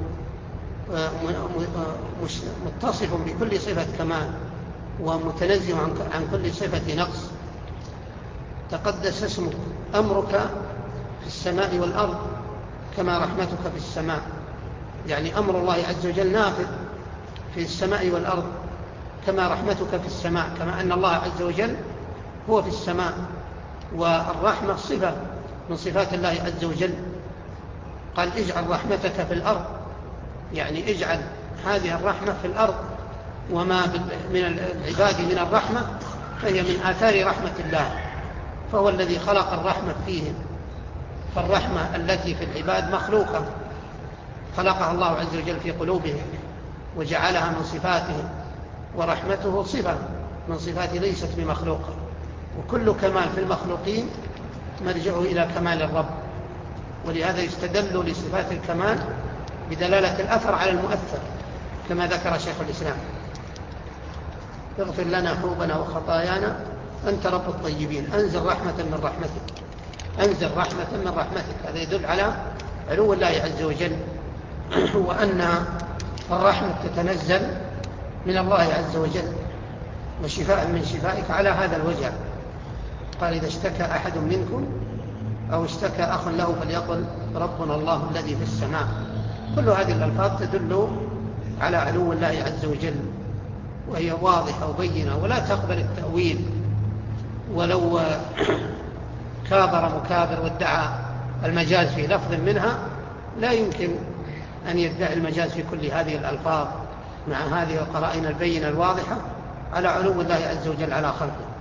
متصف بكل صفة كمال ومتنزه عن كل صفة نقص. تقدس اسمك، أمرك في السماء والأرض كما رحمتك في السماء، يعني أمر الله عز وجل نافذ في السماء والأرض كما رحمتك في السماء، كما أن الله عز وجل هو في السماء، والرحمة صفة من صفات الله عز وجل. قال اجعل رحمتك في الأرض، يعني اجعل هذه الرحمة في الأرض، وما من العباد من الرحمة فهي من آثار رحمة الله، فهو الذي خلق الرحمة فيهم. فالرحمة التي في العباد مخلوقة، خلقها الله عز وجل في قلوبهم وجعلها من صفاتهم، ورحمته صفة من صفات ليست بمخلوقة. وكل كمال في المخلوقين مرجعه إلى كمال الرب، ولهذا يستدل لصفات الكمال بدلالة الأثر على المؤثر، كما ذكر شيخ الإسلام: اغفر لنا حوبنا وخطايانا أنت رب الطيبين، أنزل رحمة من رحمتك، أنزل رحمة من رحمتك. هذا يدل على علو الله عز وجل، وأن الرحمة تتنزل من الله عز وجل، وشفاء من شفائك على هذا الوجه. قال إذا اشتكى أحد منكم أو اشتكى أخ له فليقل ربنا الله الذي في السماء. كل هذه الألفاظ تدل على علو الله عز وجل، وهي واضحة وبينة ولا تقبل التأويل. ولو كابر مكابر وادعى المجاز في لفظ منها لا يمكن أن يدعي المجاز في كل هذه الألفاظ، مع هذه القرائن البينة الواضحة على علو الله عز وجل على خلقه.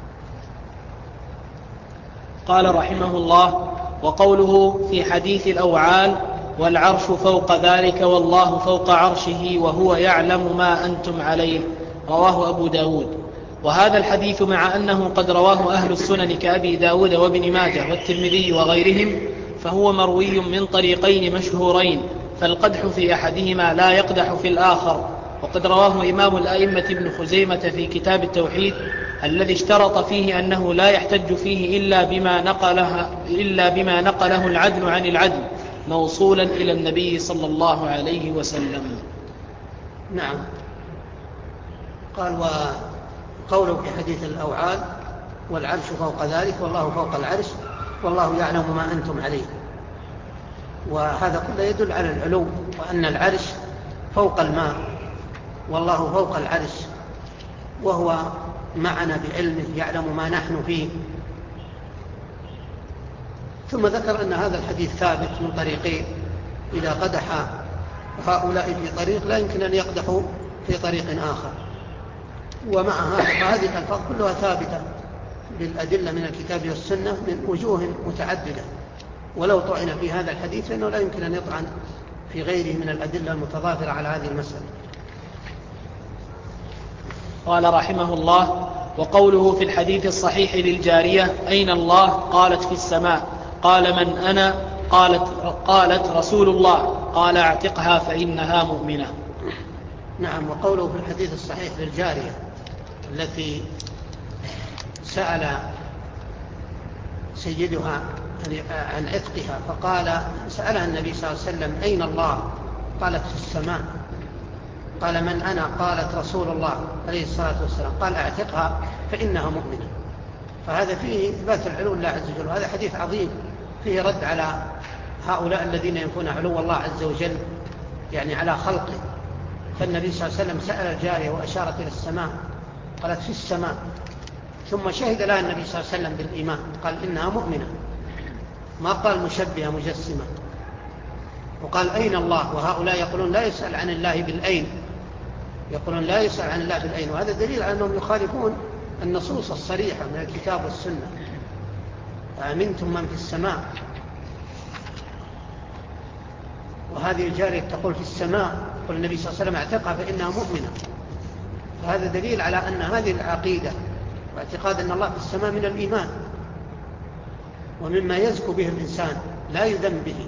قال رحمه الله: وقوله في حديث الأوعال: والعرش فوق ذلك والله فوق عرشه وهو يعلم ما أنتم عليه، رواه أبو داود. وهذا الحديث مع أنه قد رواه أهل السنن كأبي داود وابن ماجه والترمذي وغيرهم، فهو مروي من طريقين مشهورين، فالقدح في أحدهما لا يقدح في الآخر. وقد رواه إمام الأئمة ابن خزيمة في كتاب التوحيد الذي اشترط فيه أنه لا يحتج فيه إلا بما نقله, إلا بما نقله العدل عن العدل موصولا إلى النبي صلى الله عليه وسلم. نعم. قال وقوله في حديث الأوعال: والعرش فوق ذلك والله فوق العرش والله يعلم ما أنتم عليه. وهذا كله يدل على العلو، وأن العرش فوق الماء والله فوق العرش، وهو معنا بعلمه يعلم ما نحن فيه. ثم ذكر أن هذا الحديث ثابت من طريقين، إذا قدح هؤلاء في طريق لا يمكن أن يقدحوا في طريق آخر. ومع هذا فهذه الألفاظ كلها ثابتة بالأدلة من الكتاب والسنة من وجوه متعددة، ولو طعن في هذا الحديث فإنه لا يمكن أن يطعن في غيره من الأدلة المتضافرة على هذه المسألة. قال رحمه الله: وقوله في الحديث الصحيح للجارية: أين الله؟ قالت: في السماء. قال: من أنا؟ قالت, قالت: رسول الله. قال: اعتقها فإنها مؤمنة. نعم. وقوله في الحديث الصحيح للجارية التي سأل سيدها عن عتقها، فقال سألها النبي صلى الله عليه وسلم: أين الله؟ قالت: في السماء. قال: من أنا؟ قالت: رسول الله عليه الصلاة والسلام. قال: اعتقها فإنها مؤمنة. فهذا فيه إثبات العلو الله عز وجل، وهذا حديث عظيم فيه رد على هؤلاء الذين ينفون علو الله عز وجل يعني على خلقه. فالنبي صلى الله عليه وسلم سأل الجارية وأشارت إلى السماء، قالت: في السماء. ثم شهد لها النبي صلى الله عليه وسلم بالإيمان، قال: إنها مؤمنة، ما قال مشبهة مجسمة. وقال: أين الله؟ وهؤلاء يقولون لا يسأل عن الله بالأين، يقولون لا يسأل عن الله بالأين، وهذا دليل على أنهم يخالفون النصوص الصريحة من الكتاب والسنة. أأمنتم من في السماء؟ وهذه الجارية تقول في السماء، قل النبي صلى الله عليه وسلم: اعتقها فإنها مؤمنة. فهذا دليل على أن هذه العقيدة واعتقاد أن الله في السماء من الإيمان، ومما يزكو به الإنسان لا يذم به.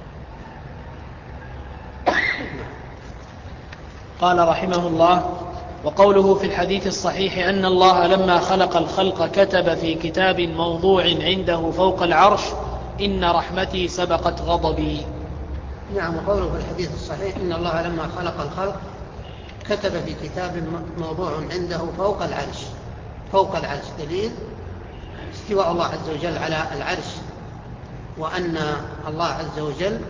قال رحمه الله: وقوله في الحديث الصحيح أن الله لما خلق الخلق كتب في كتاب موضوع عنده فوق العرش إن رحمتي سبقت غضبي. نعم، وقوله في الحديث الصحيح إن الله لما خلق الخلق كتب في كتاب موضوع عنده فوق العرش. فوق العرش دليل استواء الله عز وجل على العرش، وأن الله عز وجل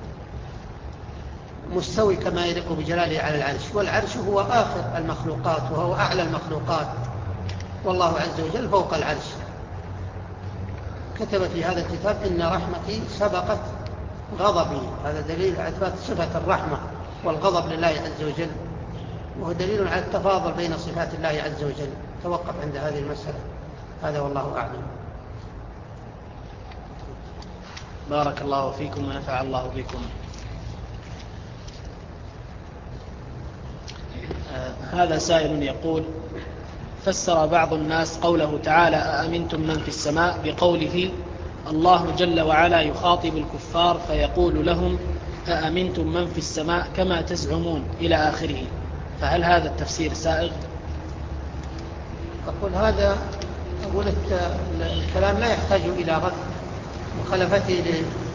مستوي كما يليق بجلاله على العرش، والعرش هو آخر المخلوقات وهو أعلى المخلوقات، والله عز وجل فوق العرش. كتب في هذا الكتاب إن رحمتي سبقت غضبي، هذا دليل على إثبات صفة الرحمة والغضب لله عز وجل، وهو دليل على التفاضل بين صفات الله عز وجل. توقف عند هذه المسألة، هذا والله أعلم. بارك الله فيكم ونفع الله بكم. آه هذا سائل يقول: فسر بعض الناس قوله تعالى أأمنتم من في السماء بقوله الله جل وعلا يخاطب الكفار فيقول لهم أأمنتم من في السماء كما تزعمون إلى آخره، فهل هذا التفسير سائغ؟ أقول هذا أقول الكلام لا يحتاج إلى رد مخالفته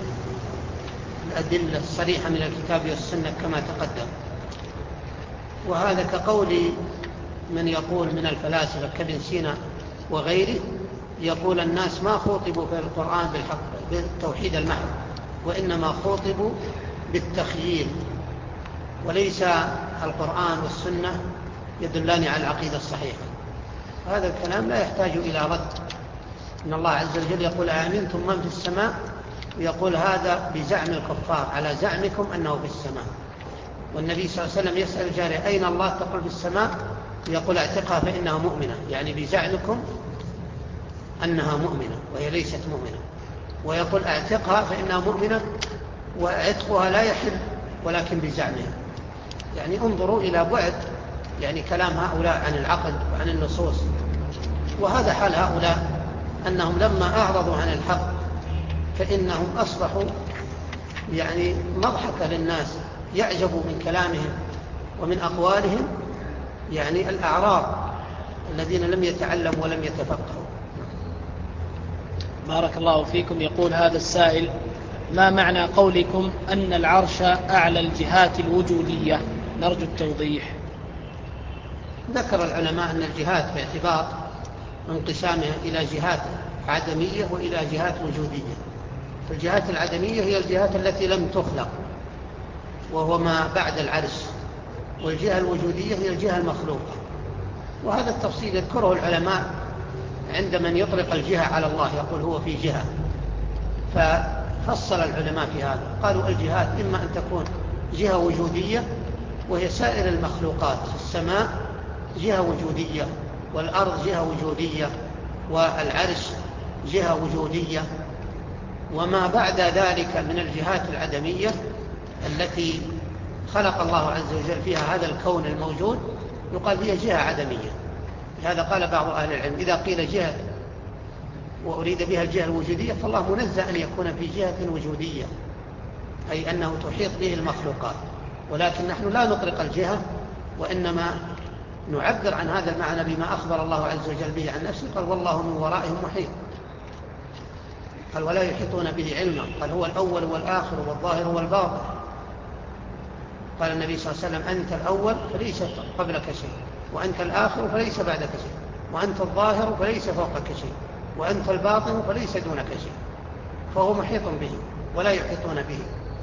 للأدلة الصريحة من الكتاب والسنة كما تقدم، وهذا كقول من يقول من الفلاسفة كابن سينا وغيره، يقول الناس ما خوطبوا في القرآن بالحق بالتوحيد المحض، وإنما خوطبوا بالتخييل، وليس القرآن والسنة يدلان على العقيدة الصحيحة. هذا الكلام لا يحتاج إلى رد. إن الله عز وجل يقول آمنتم من في السماء، ويقول هذا بزعم الكفار على زعمكم أنه في السماء. والنبي صلى الله عليه وسلم يسأل جارية أين الله؟ تقول في السماء، ويقول اعتقها فإنها مؤمنة، يعني بزعمكم أنها مؤمنة وهي ليست مؤمنة، ويقول اعتقها فإنها مؤمنة وعتقها لا يحل ولكن بزعمها. يعني انظروا إلى بعد يعني كلام هؤلاء عن العقل وعن النصوص. وهذا حال هؤلاء، أنهم لما أعرضوا عن الحق فإنهم أصبحوا يعني مضحكة للناس، يعجبوا من كلامهم ومن أقوالهم يعني الأعراب الذين لم يتعلموا ولم يتفقهوا. بارك الله فيكم. يقول هذا السائل: ما معنى قولكم أن العرش أعلى الجهات الوجودية؟ نرجو التوضيح. ذكر العلماء أن الجهات باعتبار انقسامها إلى جهات عدمية وإلى جهات وجودية. الجهات العدمية هي الجهات التي لم تخلق وهو ما بعد العرش، والجهة الوجودية هي الجهة المخلوقة. وهذا التفصيل يذكره العلماء عند من يطلق الجهة على الله، يقول هو في جهة. ففصل العلماء في هذا، قالوا الجهات إما أن تكون جهة وجودية وهي سائر المخلوقات، السماء جهة وجودية، والأرض جهة وجودية، والعرش جهة وجودية، وما بعد ذلك من الجهات العدمية التي خلق الله عز وجل فيها هذا الكون الموجود يقال هي جهة عدمية. لهذا قال بعض أهل العلم إذا قيل جهة وأريد بها الجهة الوجودية فالله منزه أن يكون في جهة وجودية، أي أنه تحيط به المخلوقات. ولكن نحن لا نطلق الجهة، وإنما نعبر عن هذا المعنى بما أخبر الله عز وجل به عن نفسه، قال والله من ورائهم محيط. قال ولا يحيطون به علما، قال هو الأول والآخر والظاهر والباطن. قال النبي صلى الله عليه وسلم أنت الأول فليس قبلك شيء، وأنت الآخر فليس بعدك شيء، وأنت الظاهر فليس فوقك شيء، وأنت الباطن فليس دونك شيء. فهو محيط به ولا يحيطون به.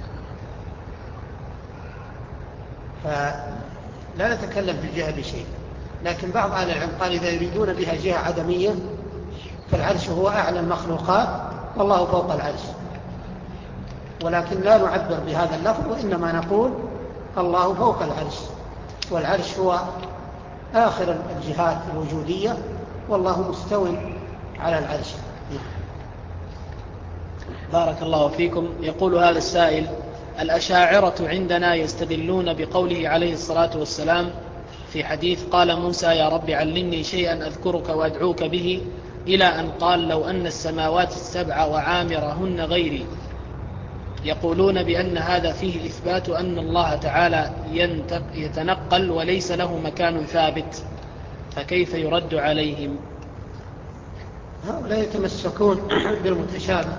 فلا نتكلم في الجهة بشيء. لكن بعض أهل العلم قال إذا يريدون بها جهة عدمية فالعرش هو أعلى المخلوقات والله فوق العرش، ولكن لا نعبر بهذا اللفظ، وإنما نقول الله فوق العرش، والعرش هو آخر الجهات الوجودية، والله مستوٍ على العرش. بارك الله فيكم. يقول هذا السائل: الأشاعرة عندنا يستدلون بقوله عليه الصلاة والسلام في حديث قال موسى يا رب علمني شيئا أذكرك وأدعوك به، إلى أن قال لو أن السماوات السبع وعامرهن غيري. يقولون بأن هذا فيه إثبات أن الله تعالى يتنقل وليس له مكان ثابت، فكيف يرد عليهم؟ هؤلاء يتمسكون بالمتشابه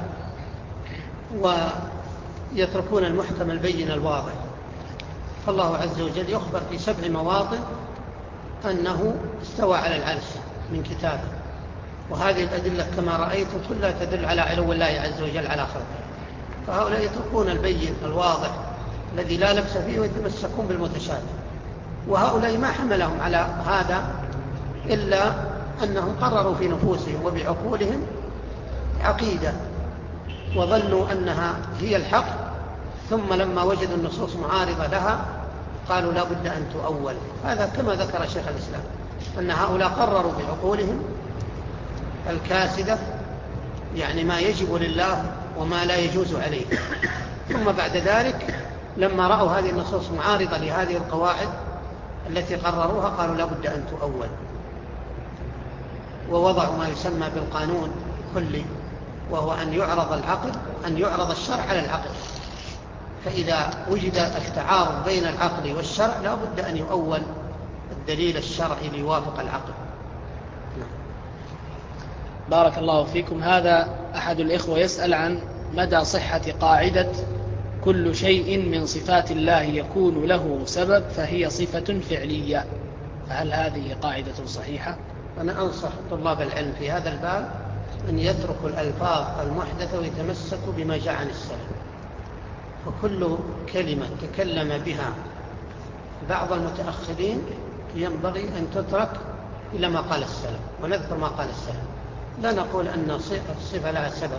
ويتركون المحكم البين الواضح. فالله عز وجل يخبر في سبع مواطن أنه استوى على العرش من كتابه، وهذه الأدلة كما رأيتم كلها تدل على علو الله عز وجل على خلقه. فهؤلاء يتركون البين الواضح الذي لا لبس فيه ويتمسكون بالمتشابه. وهؤلاء ما حملهم على هذا إلا أنهم قرروا في نفوسهم وبعقولهم عقيدة وظنوا أنها هي الحق، ثم لما وجدوا النصوص معارضة لها قالوا لا بد أن تؤول. هذا كما ذكر شيخ الإسلام أن هؤلاء قرروا بعقولهم الكاسدة يعني ما يجب لله وما لا يجوز عليه، ثم بعد ذلك لما رأوا هذه النصوص معارضة لهذه القواعد التي قرروها قالوا لا بد أن تؤول، ووضعوا ما يسمى بالقانون الكلي، وهو أن يعرض العقل أن يعرض الشرع على العقل. فإذا وجد التعارض بين العقل والشرع لا بد أن يؤول الدليل الشرعي ليوافق العقل. بارك الله فيكم. هذا أحد الإخوة يسأل عن مدى صحة قاعدة كل شيء من صفات الله يكون له سبب فهي صفة فعلية، فهل هذه قاعدة صحيحة؟ أنا أنصح طلاب العلم في هذا الباب أن يتركوا الألفاظ المحدثة ويتمسكوا بما جاء عن السلف. فكل كلمة تكلم بها بعض المتأخرين ينبغي أن تترك إلى ما قال السلف، ونذكر ما قال السلف. لا نقول أن الصفة لها سبب،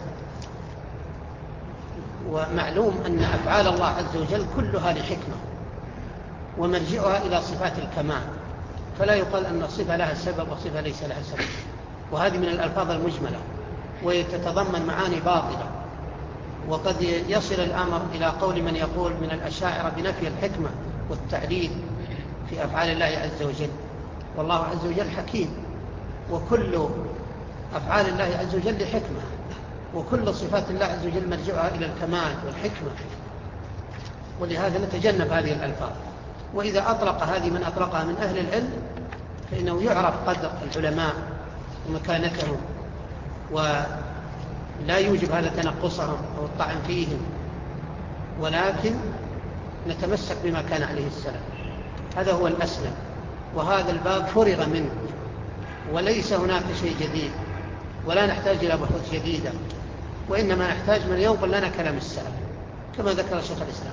ومعلوم أن أفعال الله عز وجل كلها لحكمة ومرجعها إلى صفات الكمال، فلا يقال أن الصفة لها سبب وصفة ليس لها سبب. وهذه من الألفاظ المجملة ويتتضمن معاني باطلة، وقد يصل الأمر إلى قول من يقول من الأشاعرة بنفي الحكمة والتعليل في أفعال الله عز وجل. والله عز وجل حكيم، وكل أفعال الله عز وجل لحكمة، وكل صفات الله عز وجل مرجعها إلى الكمال والحكمة، ولهذا نتجنب هذه الألفاظ. وإذا أطلق هذه من أطلقها من أهل العلم فإنه يعرف قدر العلماء ومكانتهم، ولا يوجب هذا تنقصهم أو الطعن فيهم، ولكن نتمسك بما كان عليه السلام. هذا هو الأسلم، وهذا الباب فرغ منه وليس هناك شيء جديد، ولا نحتاج إلى بحوث جديدة، وإنما نحتاج من ينقل لنا كلام السلف كما ذكر شيخ الإسلام.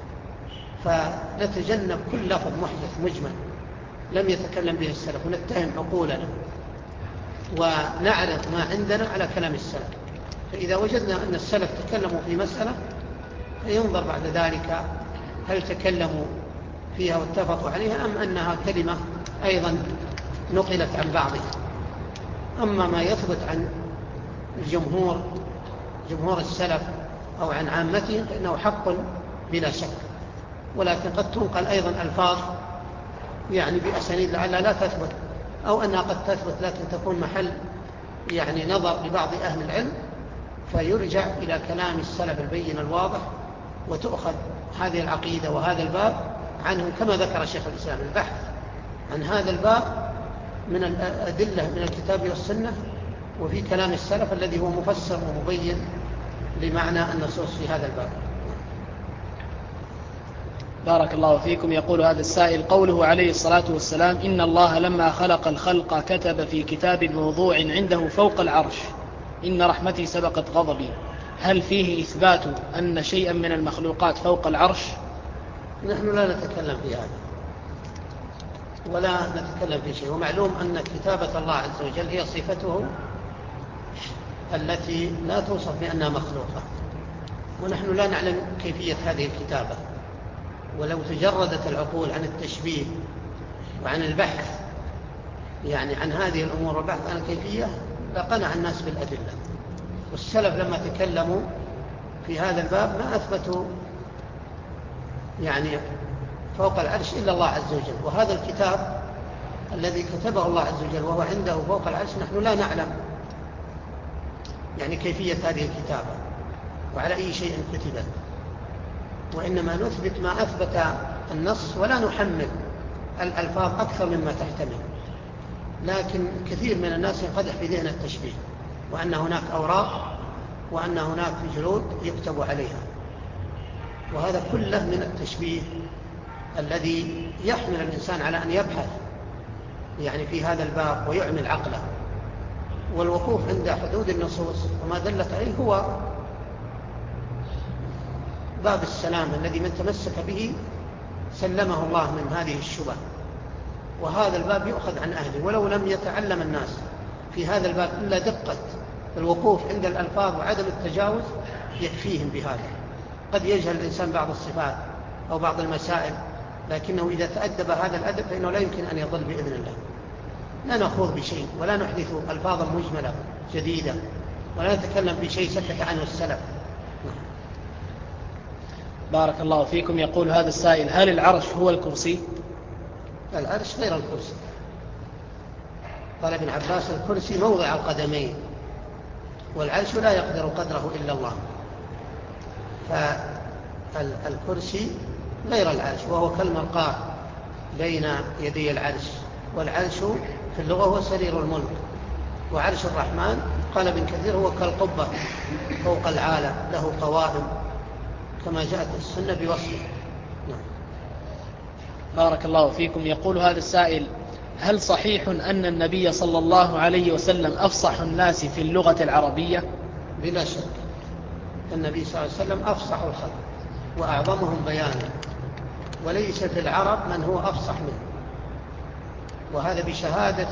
فنتجنب كل لفظ محدث مجمل لم يتكلم به السلف، ونتهم عقولنا ونعرض ما عندنا على كلام السلف. فإذا وجدنا أن السلف تكلموا في مسألة فينظر بعد ذلك هل تكلموا فيها واتفقوا عليها أم أنها كلمة أيضا نقلت عن بعضها. أما ما يثبت عن الجمهور جمهور السلف أو عن عامتهم فإنه حق بلا شك، ولكن قد تنقل أيضا ألفاظ يعني بأسانيد لعلها لا تثبت، أو أنها قد تثبت لكن تكون محل يعني نظر لبعض أهل العلم، فيرجع إلى كلام السلف البين الواضح وتؤخذ هذه العقيدة وهذا الباب عنه. كما ذكر شيخ الإسلام البحث عن هذا الباب من الأدلة من الكتاب والسنة وفي كلام السلف الذي هو مفسر ومبين لمعنى النصوص في هذا الباب. بارك الله فيكم. يقول هذا السائل: قوله عليه الصلاة والسلام إن الله لما خلق الخلق كتب في كتاب موضوع عنده فوق العرش إن رحمتي سبقت غضبي، هل فيه إثبات أن شيئا من المخلوقات فوق العرش؟ نحن لا نتكلم في هذا ولا نتكلم في شيء، ومعلوم أن كتابة الله عز وجل هي صفته التي لا توصف بأنها مخلوقة، ونحن لا نعلم كيفية هذه الكتابة. ولو تجردت العقول عن التشبيه وعن البحث يعني عن هذه الأمور والبحث عن الكيفية لقنع الناس بالأدلة. والسلف لما تكلموا في هذا الباب ما أثبتوا يعني فوق العرش إلا الله عز وجل. وهذا الكتاب الذي كتبه الله عز وجل وهو عنده فوق العرش نحن لا نعلم يعني كيفية هذه الكتابة وعلى أي شيء كتبت، وإنما نثبت ما أثبت النص ولا نحمل الألفاظ أكثر مما تحتمل. لكن كثير من الناس ينقدح في ذهن التشبيه، وأن هناك أوراق وأن هناك جلود يكتب عليها، وهذا كله من التشبيه الذي يحمل الإنسان على أن يبحث يعني في هذا الباب ويعمل عقله. والوقوف عند حدود النصوص وما دلت عليه هو باب السلام الذي من تمسك به سلمه الله من هذه الشبه. وهذا الباب يؤخذ عن أهله، ولو لم يتعلم الناس في هذا الباب إلا دقة الوقوف عند الألفاظ وعدم التجاوز يكفيهم بهذا. قد يجهل الإنسان بعض الصفات أو بعض المسائل، لكنه إذا تأدب هذا الأدب فإنه لا يمكن أن يضل بإذن الله. لا نخوض بشيء ولا نحدث ألفاظا مجملة جديدة ولا نتكلم بشيء سكت عنه السلف. بارك الله فيكم. يقول هذا السائل: هل العرش هو الكرسي؟ العرش غير الكرسي. قال ابن عباس: الكرسي موضع القدمين، والعرش لا يقدر قدره إلا الله. فالكرسي غير العرش، وهو كالمرقاة بين يدي العرش. والعرش في اللغة هو سرير الملك. وعرش الرحمن قال ابن كثير هو كالقبة فوق العالم له قوائم، كما جاءت السنة بوصفه. نعم. بارك الله فيكم. يقول هذا السائل: هل صحيح أن النبي صلى الله عليه وسلم أفصح الناس في اللغة العربية؟ بلا شك النبي صلى الله عليه وسلم أفصح الخلق وأعظمهم بيانا، وليس في العرب من هو أفصح منه، وهذا بشهادة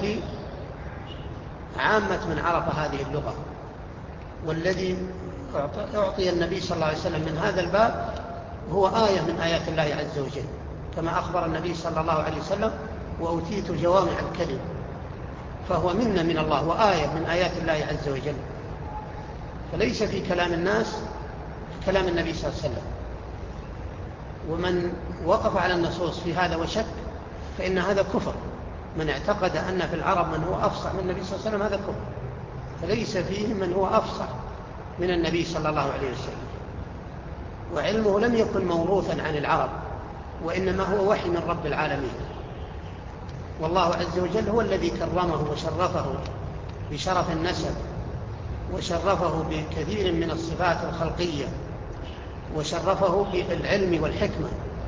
عامة من عرف هذه اللغة. والذي أعطي النبي صلى الله عليه وسلم من هذا الباب هو آية من آيات الله عز وجل، كما أخبر النبي صلى الله عليه وسلم: وأوتيت جوامع الكلم. فهو منا من الله وآية من آيات الله عز وجل. فليس في كلام الناس في كلام النبي صلى الله عليه وسلم. ومن وقف على النصوص في هذا وشك فإن هذا كفر. من اعتقد أن في العرب من هو أفصح من النبي صلى الله عليه وسلم هذا كفر. فليس فيهم من هو أفصح من النبي صلى الله عليه وسلم. وعلمه لم يكن موروثا عن العرب، وإنما هو وحي من رب العالمين. والله عز وجل هو الذي كرمه وشرفه بشرف النسب، وشرفه بكثير من الصفات الخلقية، وشرفه بالعلم والحكمة،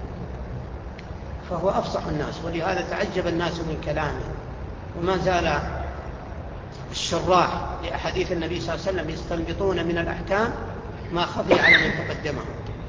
فهو أفصح الناس. ولهذا تعجب الناس من كلامه. وما زال الشراح لأحاديث النبي صلى الله عليه وسلم يستنبطون من الأحكام ما خفي على من تقدمه.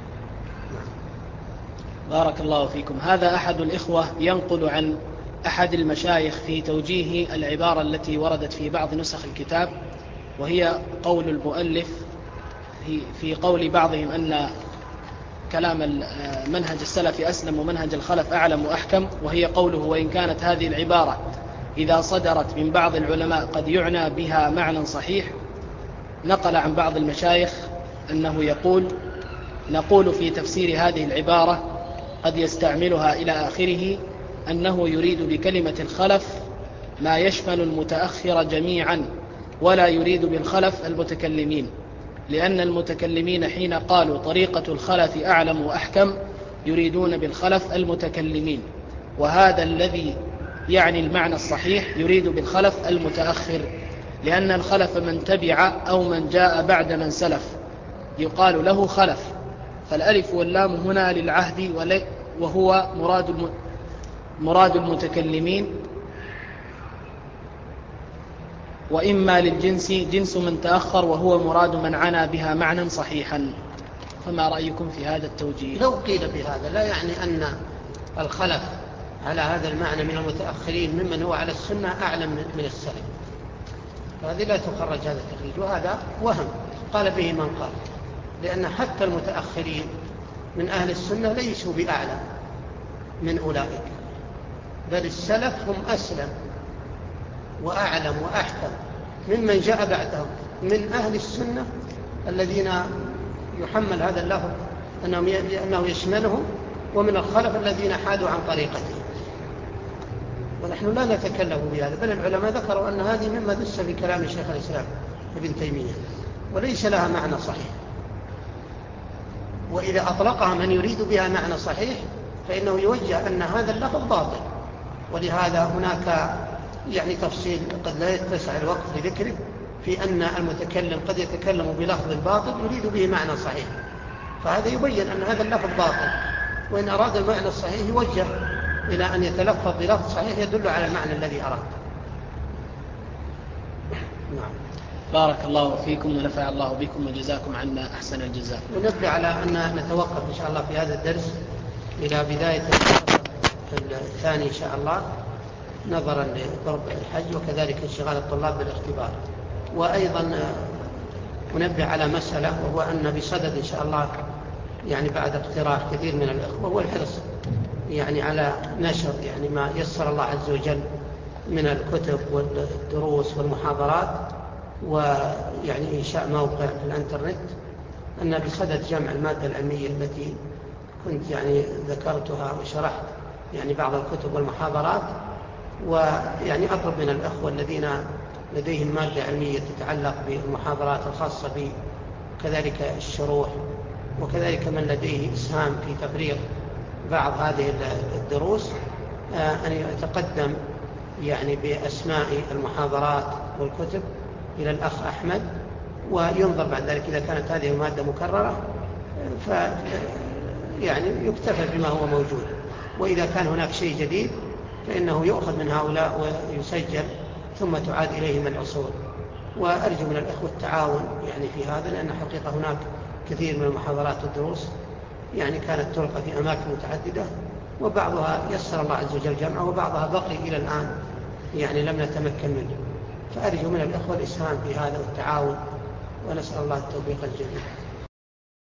بارك الله فيكم. هذا أحد الإخوة ينقل عن أحد المشايخ في توجيه العبارة التي وردت في بعض نسخ الكتاب، وهي قول المؤلف في قول بعضهم أن كلام منهج السلف أسلم ومنهج الخلف أعلم وأحكم، وهي قوله: وإن كانت هذه العبارة إذا صدرت من بعض العلماء قد يعنى بها معنى صحيح. نقل عن بعض المشايخ أنه يقول: نقول في تفسير هذه العبارة قد يستعملها إلى آخره أنه يريد بكلمة الخلف ما يشمل المتأخر جميعا، ولا يريد بالخلف المتكلمين، لأن المتكلمين حين قالوا طريقة الخلف أعلم وأحكم يريدون بالخلف المتكلمين، وهذا الذي يعني المعنى الصحيح يريد بالخلف المتأخر، لأن الخلف من تبع أو من جاء بعد من سلف يقال له خلف. فالألف واللام هنا للعهد، وهو مراد مراد المتكلمين، وإما للجنس جنس من تأخر، وهو مراد من عنى بها معنى صحيحا. فما رأيكم في هذا التوجيه؟ لو قيل بهذا لا يعني أن الخلف على هذا المعنى من المتأخرين ممن هو على السنة أعلم من السلف، فهذه لا تخرج هذا التخريج، وهذا وهم قال به من قال، لأن حتى المتأخرين من أهل السنة ليسوا بأعلم من أولئك، بل السلف هم أسلم وأعلم وأحكم ممن جاء بعدهم من أهل السنة الذين يحمل هذا اللفظ أنه يشملهم، ومن الخلف الذين حادوا عن طريقته. ونحن لا نتكلم بهذا، بل العلماء ذكروا أن هذه مما دس في كلام شيخ الإسلام ابن تيمية، وليس لها معنى صحيح. وإذا أطلقها من يريد بها معنى صحيح فإنه يوجه أن هذا اللفظ باطل. ولهذا هناك يعني تفصيل قد لا يتسع الوقت لذكره في أن المتكلم قد يتكلم بلفظ باطل يريد به معنى صحيح، فهذا يبين أن هذا اللفظ باطل، وإن أراد المعنى الصحيح يوجه إلى أن يتلفظ بلفظ صحيح يدل على المعنى الذي أراد. نعم. بارك الله فيكم ونفع الله بكم وجزاكم عنا أحسن الجزاء. ونبدأ على أن نتوقف إن شاء الله في هذا الدرس إلى بداية الثاني إن شاء الله، نظرا لقرب الحج وكذلك انشغال الطلاب بالاختبار. وأيضا ننبه على مسألة، وهو أن بصدد إن شاء الله يعني بعد اقتراح كثير من الأخوة هو الحرص يعني على نشر يعني ما يسر الله عز وجل من الكتب والدروس والمحاضرات، ويعني إنشاء موقع في الانترنت، أن بصدد جمع المادة العلمية التي كنت يعني ذكرتها وشرحت يعني بعض الكتب والمحاضرات، ويعني أطلب من الأخوة الذين لديهم مادة علمية تتعلق بالمحاضرات الخاصة بي وكذلك الشروح، وكذلك من لديه إسهام في تفريغ بعض هذه الدروس أن يتقدم يعني بأسماء المحاضرات والكتب إلى الأخ أحمد، وينظر بعد ذلك إذا كانت هذه المادة مكررة ف يعني يكتفى بما هو موجود، وإذا كان هناك شيء جديد فإنه يؤخذ من هؤلاء ويسجل ثم تعاد إليهم الأصول. وأرجو من الأخوة التعاون يعني في هذا، لأن حقيقة هناك كثير من المحاضرات والدروس يعني كانت تلقى في أماكن متعددة، وبعضها يسر الله عز وجل جمعه وبعضها بقي إلى الآن يعني لم نتمكن منه، فأرجو من الأخوة الإسهام في هذا والتعاون، ونسأل الله التوفيق الجميع.